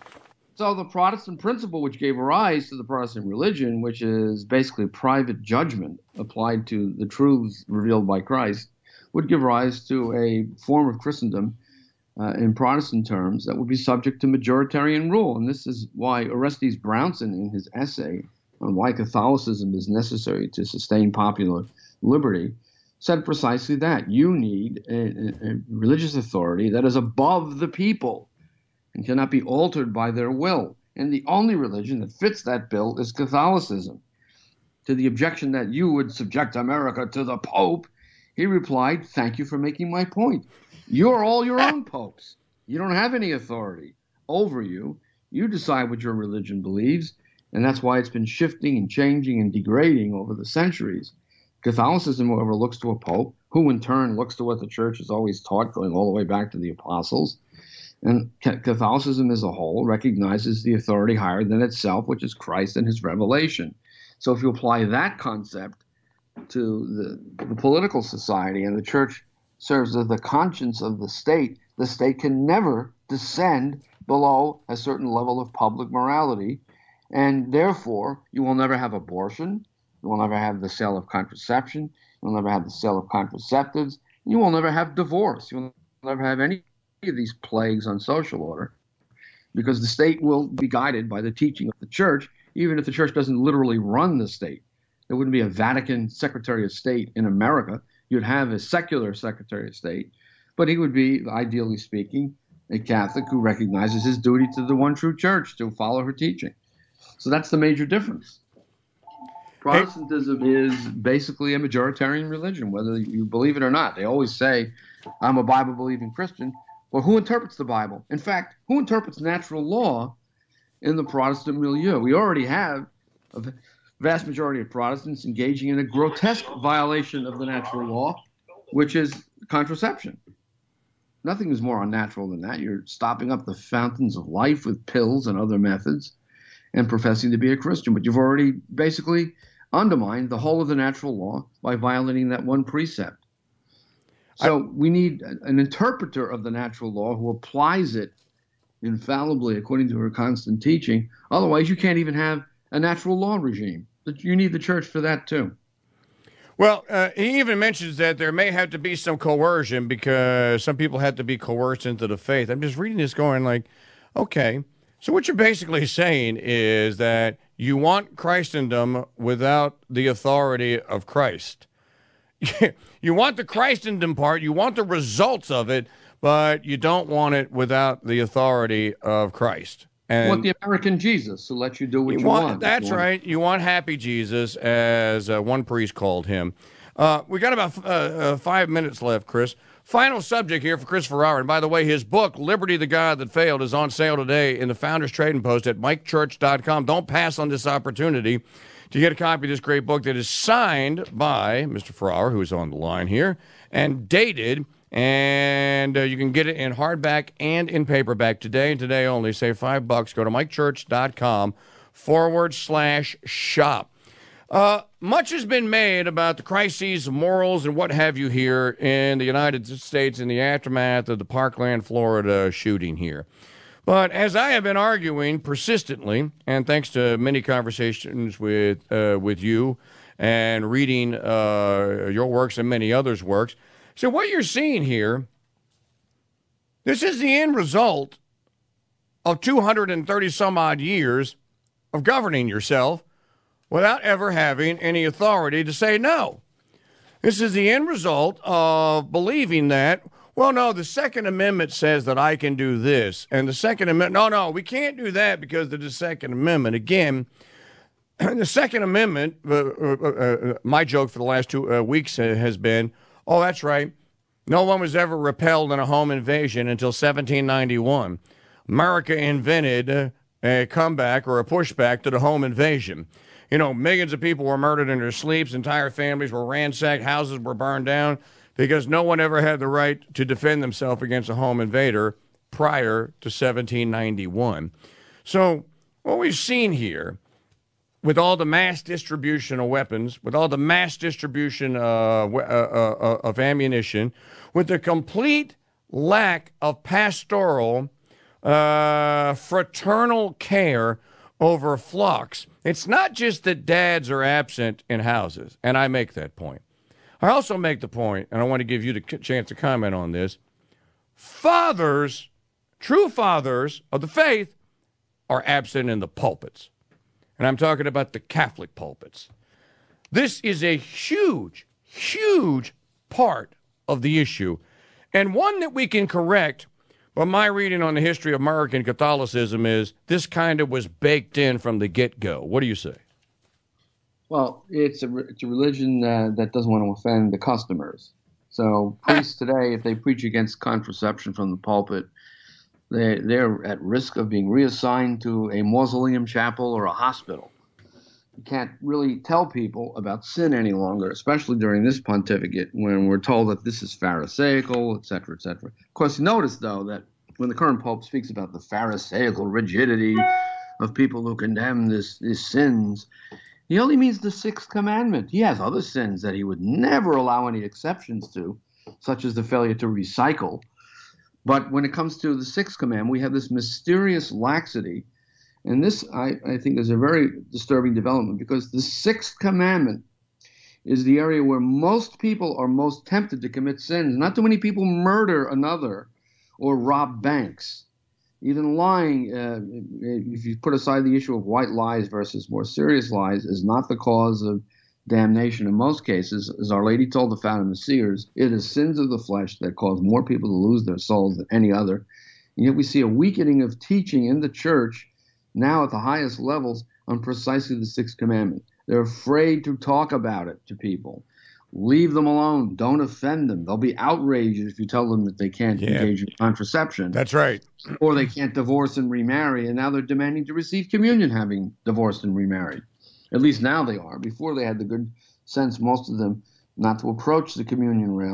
So the Protestant principle which gave rise to the Protestant religion, which is basically private judgment applied to the truths revealed by Christ, would give rise to a form of Christendom uh, in Protestant terms that would be subject to majoritarian rule. And this is why Orestes Brownson, in his essay on why Catholicism is necessary to sustain popular liberty, said precisely that. You need a, a religious authority that is above the people and cannot be altered by their will. And the only religion that fits that bill is Catholicism. To the objection that you would subject America to the Pope, he replied, thank you for making my point. You're all your own popes. You don't have any authority over you. You decide what your religion believes, and that's why it's been shifting and changing and degrading over the centuries. Catholicism, however, looks to a pope, who in turn looks to what the church has always taught, going all the way back to the apostles. And Catholicism as a whole recognizes the authority higher than itself, which is Christ and his revelation. So if you apply that concept to the, the political society, and the church serves as the conscience of the state, the state can never descend below a certain level of public morality. And therefore, you will never have abortion. You will never have the sale of contraception. You will never have the sale of contraceptives. You will never have divorce. You will never have any of these plagues on social order, because the state will be guided by the teaching of the church, even if the church doesn't literally run the state. There wouldn't be a Vatican Secretary of State in America. You'd have a secular Secretary of State, but he would be, ideally speaking, a Catholic who recognizes his duty to the one true church to follow her teaching. So that's the major difference. Protestantism is basically a majoritarian religion, whether you believe it or not. They always say, I'm a Bible-believing Christian. Well, who interprets the Bible? In fact, who interprets natural law in the Protestant milieu? We already have a vast majority of Protestants engaging in a grotesque violation of the natural law, which is contraception. Nothing is more unnatural than that. You're stopping up the fountains of life with pills and other methods and professing to be a Christian. But you've already basically undermined the whole of the natural law by violating that one precept. So I, we need an interpreter of the natural law who applies it infallibly according to her constant teaching. Otherwise, you can't even have a natural law regime. You need the church for that, too. Well, uh, he even mentions that there may have to be some coercion because some people have to be coerced into the faith. I'm just reading this going like, okay, so what you're basically saying is that you want Christendom without the authority of Christ. You want the Christendom part, you want the results of it, but you don't want it without the authority of Christ. And you want the American Jesus to let you do what you, you want. want. That's you right. Want. You want happy Jesus, as uh, one priest called him. Uh, we got about uh, uh, five minutes left, Chris. Final subject here for Chris Ferrara. And by the way, his book, Liberty, the God That Failed, is on sale today in the Founders Trading Post at mike church dot com. Don't pass on this opportunity to get a copy of this great book that is signed by Mister Ferrara, who is on the line here, and dated. And uh, you can get it in hardback and in paperback today and today only. Save five bucks. Go to mike church dot com forward slash shop. Uh, much has been made about the crises of morals and what have you here in the United States in the aftermath of the Parkland, Florida shooting here. But as I have been arguing persistently, and thanks to many conversations with uh, with you and reading uh, your works and many others' works, so what you're seeing here, this is the end result of two hundred thirty some odd years of governing yourself without ever having any authority to say no. This is the end result of believing that, well, no, the Second Amendment says that I can do this. And the Second Amendment, no, no, we can't do that because of the Second Amendment. Again, the Second Amendment, uh, uh, uh, my joke for the last two uh, weeks uh, has been, oh, that's right, no one was ever repelled in a home invasion until seventeen ninety-one. America invented uh, a comeback or a pushback to the home invasion. You know, millions of people were murdered in their sleeps. Entire families were ransacked. Houses were burned down because no one ever had the right to defend themselves against a home invader prior to seventeen ninety-one. So what we've seen here, with all the mass distribution of weapons, with all the mass distribution uh, uh, uh, of ammunition, with the complete lack of pastoral, uh, fraternal care over flocks. It's not just that dads are absent in houses, and I make that point. I also make the point, and I want to give you the chance to comment on this, fathers, true fathers of the faith, are absent in the pulpits. And I'm talking about the Catholic pulpits. This is a huge, huge part of the issue, and one that we can correct. But my reading on the history of American Catholicism is this kind of was baked in from the get-go. What do you say? Well, it's a, it's a religion uh, that doesn't want to offend the customers. So priests today, if they preach against contraception from the pulpit, they, they're at risk of being reassigned to a mausoleum chapel or a hospital. You can't really tell people about sin any longer, especially during this pontificate when we're told that this is Pharisaical, et cetera, et cetera. Of course, notice, though, that when the current Pope speaks about the Pharisaical rigidity of people who condemn this, these sins, he only means the sixth commandment. He has other sins that he would never allow any exceptions to, such as the failure to recycle. But when it comes to the sixth commandment, we have this mysterious laxity. And this, I, I think, is a very disturbing development because the sixth commandment is the area where most people are most tempted to commit sins. Not too many people murder another or rob banks. Even lying, uh, if you put aside the issue of white lies versus more serious lies, is not the cause of damnation in most cases. As Our Lady told the Fatima seers, it is sins of the flesh that cause more people to lose their souls than any other. And yet we see a weakening of teaching in the church now at the highest levels on precisely the sixth commandment. They're afraid to talk about it to people. Leave them alone. Don't offend them. They'll be outraged if you tell them that they can't yeah. engage in contraception. That's right. Or they can't divorce and remarry, and now they're demanding to receive communion having divorced and remarried. At least now they are. Before they had the good sense, most of them, not to approach the communion rail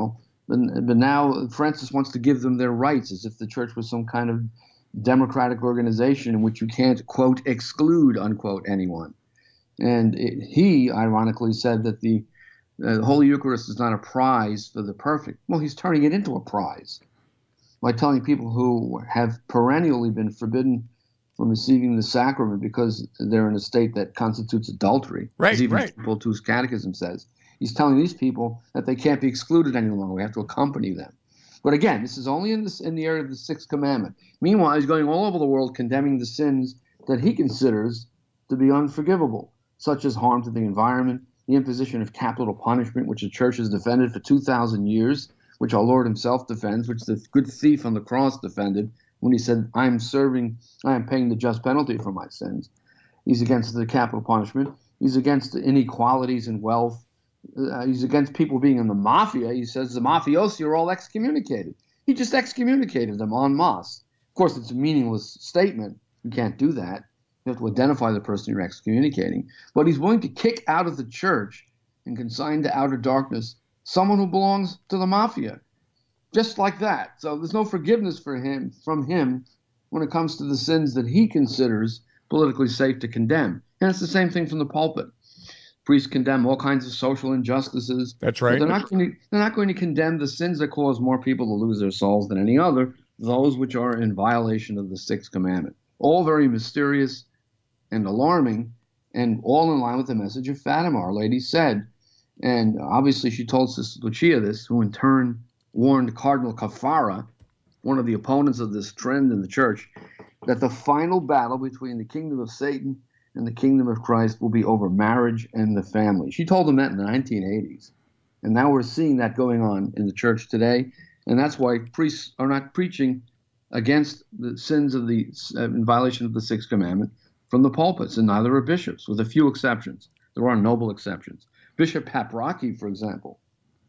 But, but now Francis wants to give them their rights, as if the church was some kind of democratic organization in which you can't, quote, exclude, unquote, anyone. And it, he, ironically, said that the uh, Holy Eucharist is not a prize for the perfect. Well, he's turning it into a prize by telling people who have perennially been forbidden from receiving the sacrament because they're in a state that constitutes adultery, right, as even right. Paul's Catechism says. He's telling these people that they can't be excluded any longer. We have to accompany them. But again, this is only in, this, in the area of the Sixth Commandment. Meanwhile, he's going all over the world condemning the sins that he considers to be unforgivable, such as harm to the environment, the imposition of capital punishment, which the church has defended for two thousand years, which our Lord himself defends, which the good thief on the cross defended when he said, I am serving, I am paying the just penalty for my sins. He's against the capital punishment. He's against the inequalities in wealth. Uh, he's against people being in the mafia. He says the mafiosi are all excommunicated. He just excommunicated them en masse. Of course, it's a meaningless statement. You can't do that. You have to identify the person you're excommunicating. But he's willing to kick out of the church and consign to outer darkness someone who belongs to the mafia. Just like that. So there's no forgiveness for him from him when it comes to the sins that he considers politically safe to condemn. And it's the same thing from the pulpit. Priests condemn all kinds of social injustices. That's right. But they're not going to, they're not going to condemn the sins that cause more people to lose their souls than any other, those which are in violation of the Sixth Commandment. All very mysterious and alarming, and all in line with the message of Fatima, Our Lady said. And obviously she told Sister Lucia this, who in turn warned Cardinal Caffarra, one of the opponents of this trend in the church, that the final battle between the kingdom of Satan and the kingdom of Christ will be over marriage and the family. She told him that in the nineteen eighties. And now we're seeing that going on in the church today. And that's why priests are not preaching against the sins of the, uh, in violation of the Sixth Commandment from the pulpits, and neither are bishops, with a few exceptions. There are noble exceptions. Bishop Paprocki, for example,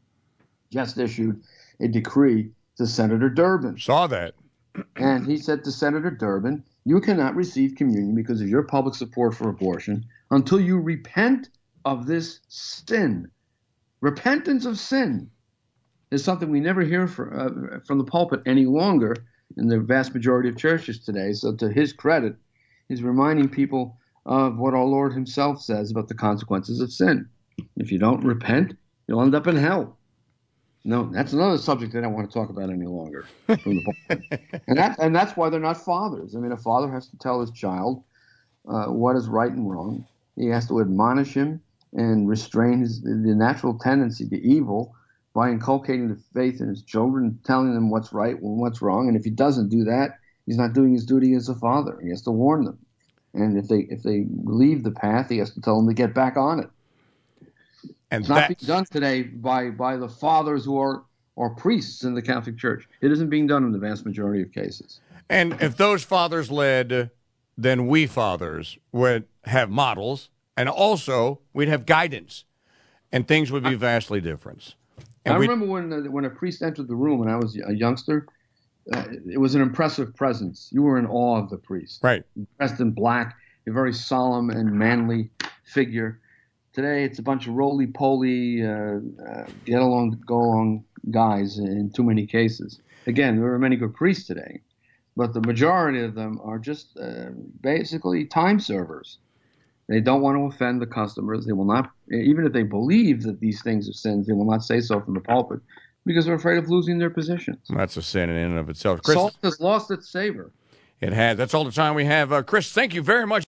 just issued a decree to Senator Durbin. Saw that. And he said to Senator Durbin, you cannot receive communion because of your public support for abortion until you repent of this sin. Repentance of sin is something we never hear for, uh, from the pulpit any longer in the vast majority of churches today. So to his credit, he's reminding people of what our Lord himself says about the consequences of sin. If you don't repent, you'll end up in hell. No, that's another subject I don't want to talk about any longer. From the pulpit. and, that, and that's why they're not fathers. I mean, a father has to tell his child uh, what is right and wrong. He has to admonish him and restrain his, the natural tendency to evil by inculcating the faith in his children, telling them what's right and what's wrong. And if he doesn't do that, he's not doing his duty as a father. He has to warn them. And if they if they leave the path, he has to tell them to get back on it. And it's not being done today by, by the fathers who are, are priests in the Catholic Church. It isn't being done in the vast majority of cases. And if those fathers led, then we fathers would have models, and also we'd have guidance, and things would be vastly different. And I remember when uh, when a priest entered the room when I was a youngster, uh, it was an impressive presence. You were in awe of the priest. Right. Dressed in black, a very solemn and manly figure. Today, it's a bunch of roly-poly, uh, uh, get-along, go-along guys in too many cases. Again, there are many good priests today, but the majority of them are just uh, basically time servers. They don't want to offend the customers. They will not, even if they believe that these things are sins, they will not say so from the pulpit because they're afraid of losing their positions. That's a sin in and of itself. Chris, salt has lost its savor. It has. That's all the time we have. Uh, Chris, thank you very much.